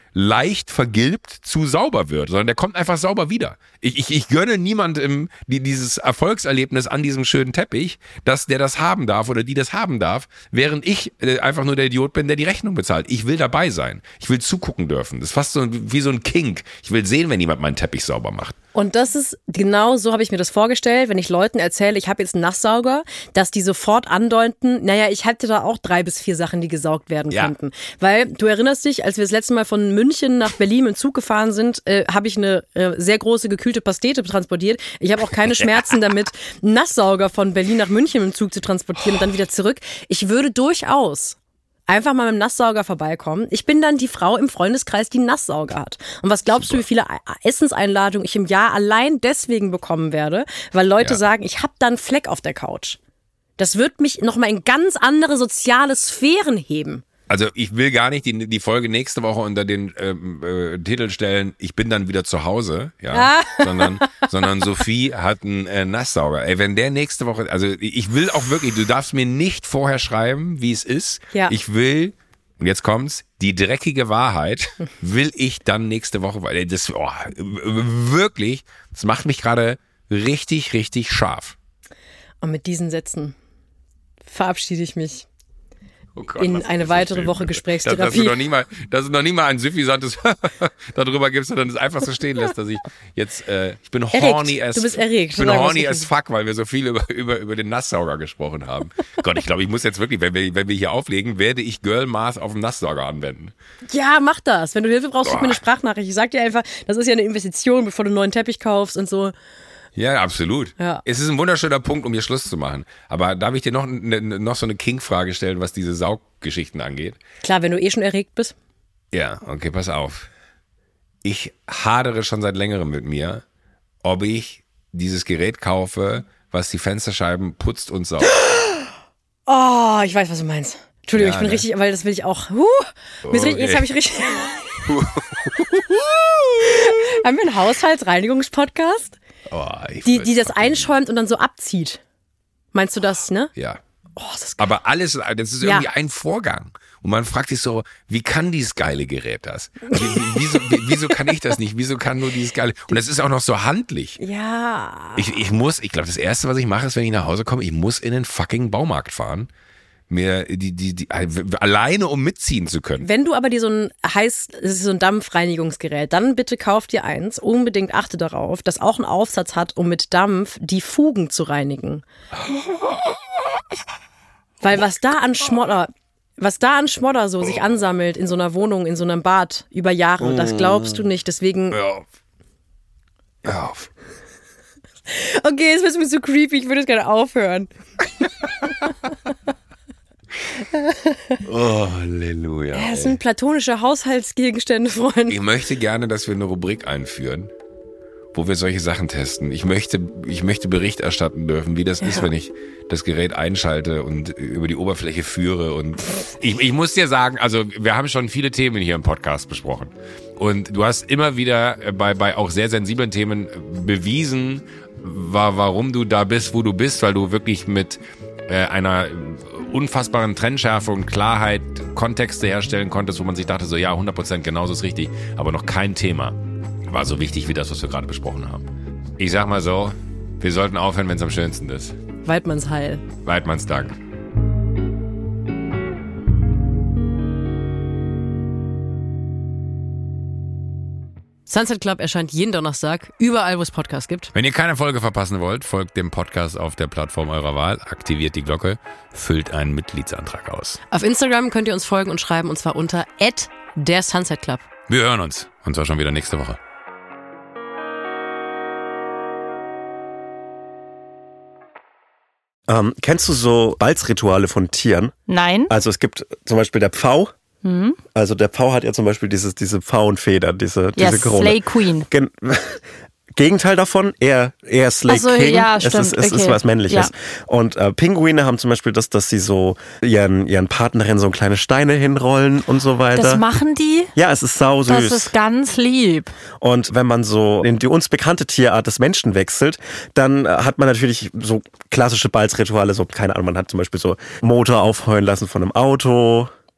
leicht vergilbt zu sauber wird, sondern der kommt einfach sauber wieder. Ich gönne niemandem dieses Erfolgserlebnis an diesem schönen Teppich, dass der das haben darf oder die das haben darf, während ich einfach nur der Idiot bin, der die Rechnung bezahlt. Ich will dabei sein. Ich will zugucken dürfen. Das ist fast so wie so ein Kink. Ich will sehen, wenn jemand meinen Teppich sauber macht. Und das ist genau so, habe ich mir das vorgestellt, wenn ich Leuten erzähle, ich habe jetzt einen Nasssauger, dass die sofort andeuten, naja, ich hatte da auch 3 bis 4 Sachen, die gesaugt werden könnten. Weil du erinnerst dich, als wir das letzte Mal von München nach Berlin mit dem Zug gefahren sind, habe ich eine sehr große gekühlte Pastete transportiert. Ich habe auch keine Schmerzen damit, einen Nasssauger von Berlin nach München mit dem Zug zu transportieren und dann wieder zurück. Ich würde durchaus einfach mal mit dem Nasssauger vorbeikommen. Ich bin dann die Frau im Freundeskreis, die einen Nasssauger hat. Und was glaubst du, wie viele Essenseinladungen ich im Jahr allein deswegen bekommen werde? Weil Leute sagen, ich habe da einen Fleck auf der Couch. Das wird mich nochmal in ganz andere soziale Sphären heben. Also ich will gar nicht die Folge nächste Woche unter den Titel stellen, ich bin dann wieder zu Hause, sondern Sophie hat einen Nasssauger. Ey, wenn der nächste Woche, also ich will auch wirklich, du darfst mir nicht vorher schreiben, wie es ist. Ja. Ich will, und jetzt kommt's, die dreckige Wahrheit will ich dann nächste Woche, weil das wirklich, das macht mich gerade richtig, richtig scharf. Und mit diesen Sätzen verabschiede ich mich. Oh Gott, in eine weitere Woche Gesprächstherapie. Dass du noch nie mal ein suffisantes darüber gibst, sondern es einfach so stehen lässt, dass ich jetzt, ich bin horny as, du bist erregt. Ich bin horny as fuck, weil wir so viel über den Nasssauger gesprochen haben. Gott, ich glaube, ich muss jetzt wirklich, wenn wir hier auflegen, werde ich Girl Math auf dem Nasssauger anwenden. Ja, mach das. Wenn du Hilfe brauchst, schick mir eine Sprachnachricht. Ich sag dir einfach, das ist ja eine Investition, bevor du einen neuen Teppich kaufst und so. Ja, absolut. Ja. Es ist ein wunderschöner Punkt, um hier Schluss zu machen. Aber darf ich dir noch so eine King-Frage stellen, was diese Sauggeschichten angeht? Klar, wenn du eh schon erregt bist. Ja, okay, pass auf. Ich hadere schon seit längerem mit mir, ob ich dieses Gerät kaufe, was die Fensterscheiben putzt und saugt. Oh, ich weiß, was du meinst. Entschuldigung, ich bin richtig, weil das will ich auch. Jetzt habe ich richtig... Haben wir einen Haushaltsreinigungspodcast? Oh, die das einschäumt und dann so abzieht. Meinst du das, ne? Ja. Oh, das ist geil. Aber alles, das ist irgendwie ein Vorgang. Und man fragt sich so, wie kann dieses geile Gerät das? Wieso kann ich das nicht? Wieso kann nur dieses geile? Und es ist auch noch so handlich. Ja. Ich glaube, das Erste, was ich mache, ist, wenn ich nach Hause komme, ich muss in den fucking Baumarkt fahren. Mir alleine, um mitziehen zu können. Wenn du aber dir es ist so ein Dampfreinigungsgerät, dann bitte kauf dir eins. Unbedingt achte darauf, dass auch einen Aufsatz hat, um mit Dampf die Fugen zu reinigen. Weil was da an Schmodder so sich ansammelt in so einer Wohnung, in so einem Bad über Jahre, das glaubst du nicht. Deswegen. Hör auf. Okay, jetzt wird mir so creepy, ich würde jetzt gerne aufhören. Oh, Halleluja. Ja, das sind platonische Haushaltsgegenstände, Freunde. Ich möchte gerne, dass wir eine Rubrik einführen, wo wir solche Sachen testen. Ich möchte Bericht erstatten dürfen, wie das ist, wenn ich das Gerät einschalte und über die Oberfläche führe. Und ich muss dir sagen, also wir haben schon viele Themen hier im Podcast besprochen. Und du hast immer wieder bei auch sehr sensiblen Themen bewiesen, warum du da bist, wo du bist, weil du wirklich mit einer unfassbaren Trennschärfe und Klarheit Kontexte herstellen konntest, wo man sich dachte, so ja, 100% genauso ist richtig, aber noch kein Thema war so wichtig wie das, was wir gerade besprochen haben. Ich sag mal so, wir sollten aufhören, wenn es am schönsten ist. Weidmanns Heil. Weidmanns Dank. Sunset Club erscheint jeden Donnerstag, überall, wo es Podcasts gibt. Wenn ihr keine Folge verpassen wollt, folgt dem Podcast auf der Plattform eurer Wahl, aktiviert die Glocke, füllt einen Mitgliedsantrag aus. Auf Instagram könnt ihr uns folgen und schreiben, und zwar unter @dersunsetclub. Wir hören uns, und zwar schon wieder nächste Woche. Kennst du so Balzrituale von Tieren? Nein. Also es gibt zum Beispiel der Pfau. Mhm. Also der Pfau hat ja zum Beispiel diese Pfauenfedern, diese Krone. Slay Queen. Gegenteil davon, eher Slay King. Ja, stimmt. Es ist was Männliches. Ja. Und Pinguine haben zum Beispiel dass sie so ihren Partnerinnen so kleine Steine hinrollen und so weiter. Das machen die? Ja, es ist sausüß. Das ist ganz lieb. Und wenn man so in die uns bekannte Tierart des Menschen wechselt, dann hat man natürlich so klassische Balzrituale, so keine Ahnung, man hat zum Beispiel so Motor aufheulen lassen von einem Auto.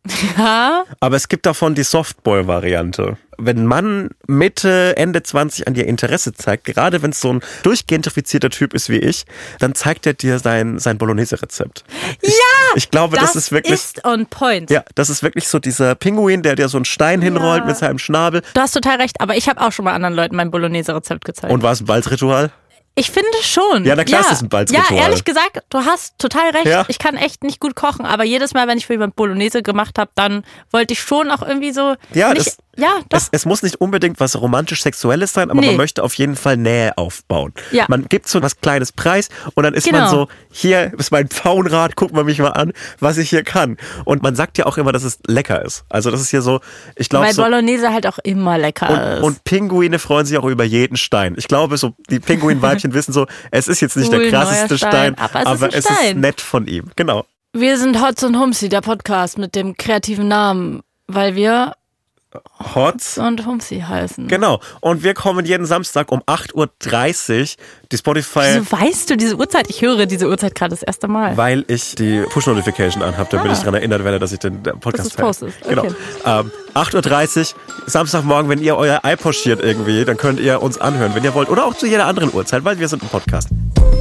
Ja. Aber es gibt davon die Softboy-Variante. Wenn ein Mann Mitte, Ende 20 an dir Interesse zeigt, gerade wenn es so ein durchgentrifizierter Typ ist wie ich, dann zeigt er dir sein Bolognese-Rezept. Ich glaube, das ist wirklich... ist on point. Ja, das ist wirklich so dieser Pinguin, der dir so einen Stein hinrollt mit seinem Schnabel. Du hast total recht, aber ich habe auch schon mal anderen Leuten mein Bolognese-Rezept gezeigt. Und war es ein Balzritual? Ich finde schon. Ja, na klar, ist das ein Balzritual. Ja, ehrlich gesagt, du hast total recht. Ja. Ich kann echt nicht gut kochen, aber jedes Mal, wenn ich für jemanden Bolognese gemacht habe, dann wollte ich schon auch irgendwie so... Ja, nicht, doch. Es muss nicht unbedingt was romantisch-sexuelles sein, aber man möchte auf jeden Fall Nähe aufbauen. Ja. Man gibt so was Kleines preis und dann ist Genau. man so, hier ist mein Pfauenrad, guck mal mich mal an, was ich hier kann. Und man sagt ja auch immer, dass es lecker ist. Also das ist hier so, ich glaube Weil so... Bolognese halt auch immer lecker ist. Und Pinguine freuen sich auch über jeden Stein. Ich glaube, so die Pinguinweibchen wissen so, es ist jetzt nicht Cool, der krasseste neuer Stein, Stein, aber es ist ein Stein. nett von ihm. Genau. Wir sind Hotz und Humsi, der Podcast mit dem kreativen Namen, weil wir Hotz und Humsi heißen. Genau. Und wir kommen jeden Samstag um 8.30 Uhr. Die Spotify... Wieso weißt du diese Uhrzeit? Ich höre diese Uhrzeit gerade das erste Mal. Weil ich die Push-Notification anhabe, damit ich daran erinnert werde, dass ich den Podcast postest. Genau. Okay. 8.30 Uhr, Samstagmorgen, wenn ihr euer Ei pochiert irgendwie, dann könnt ihr uns anhören, wenn ihr wollt. Oder auch zu jeder anderen Uhrzeit, weil wir sind ein Podcast.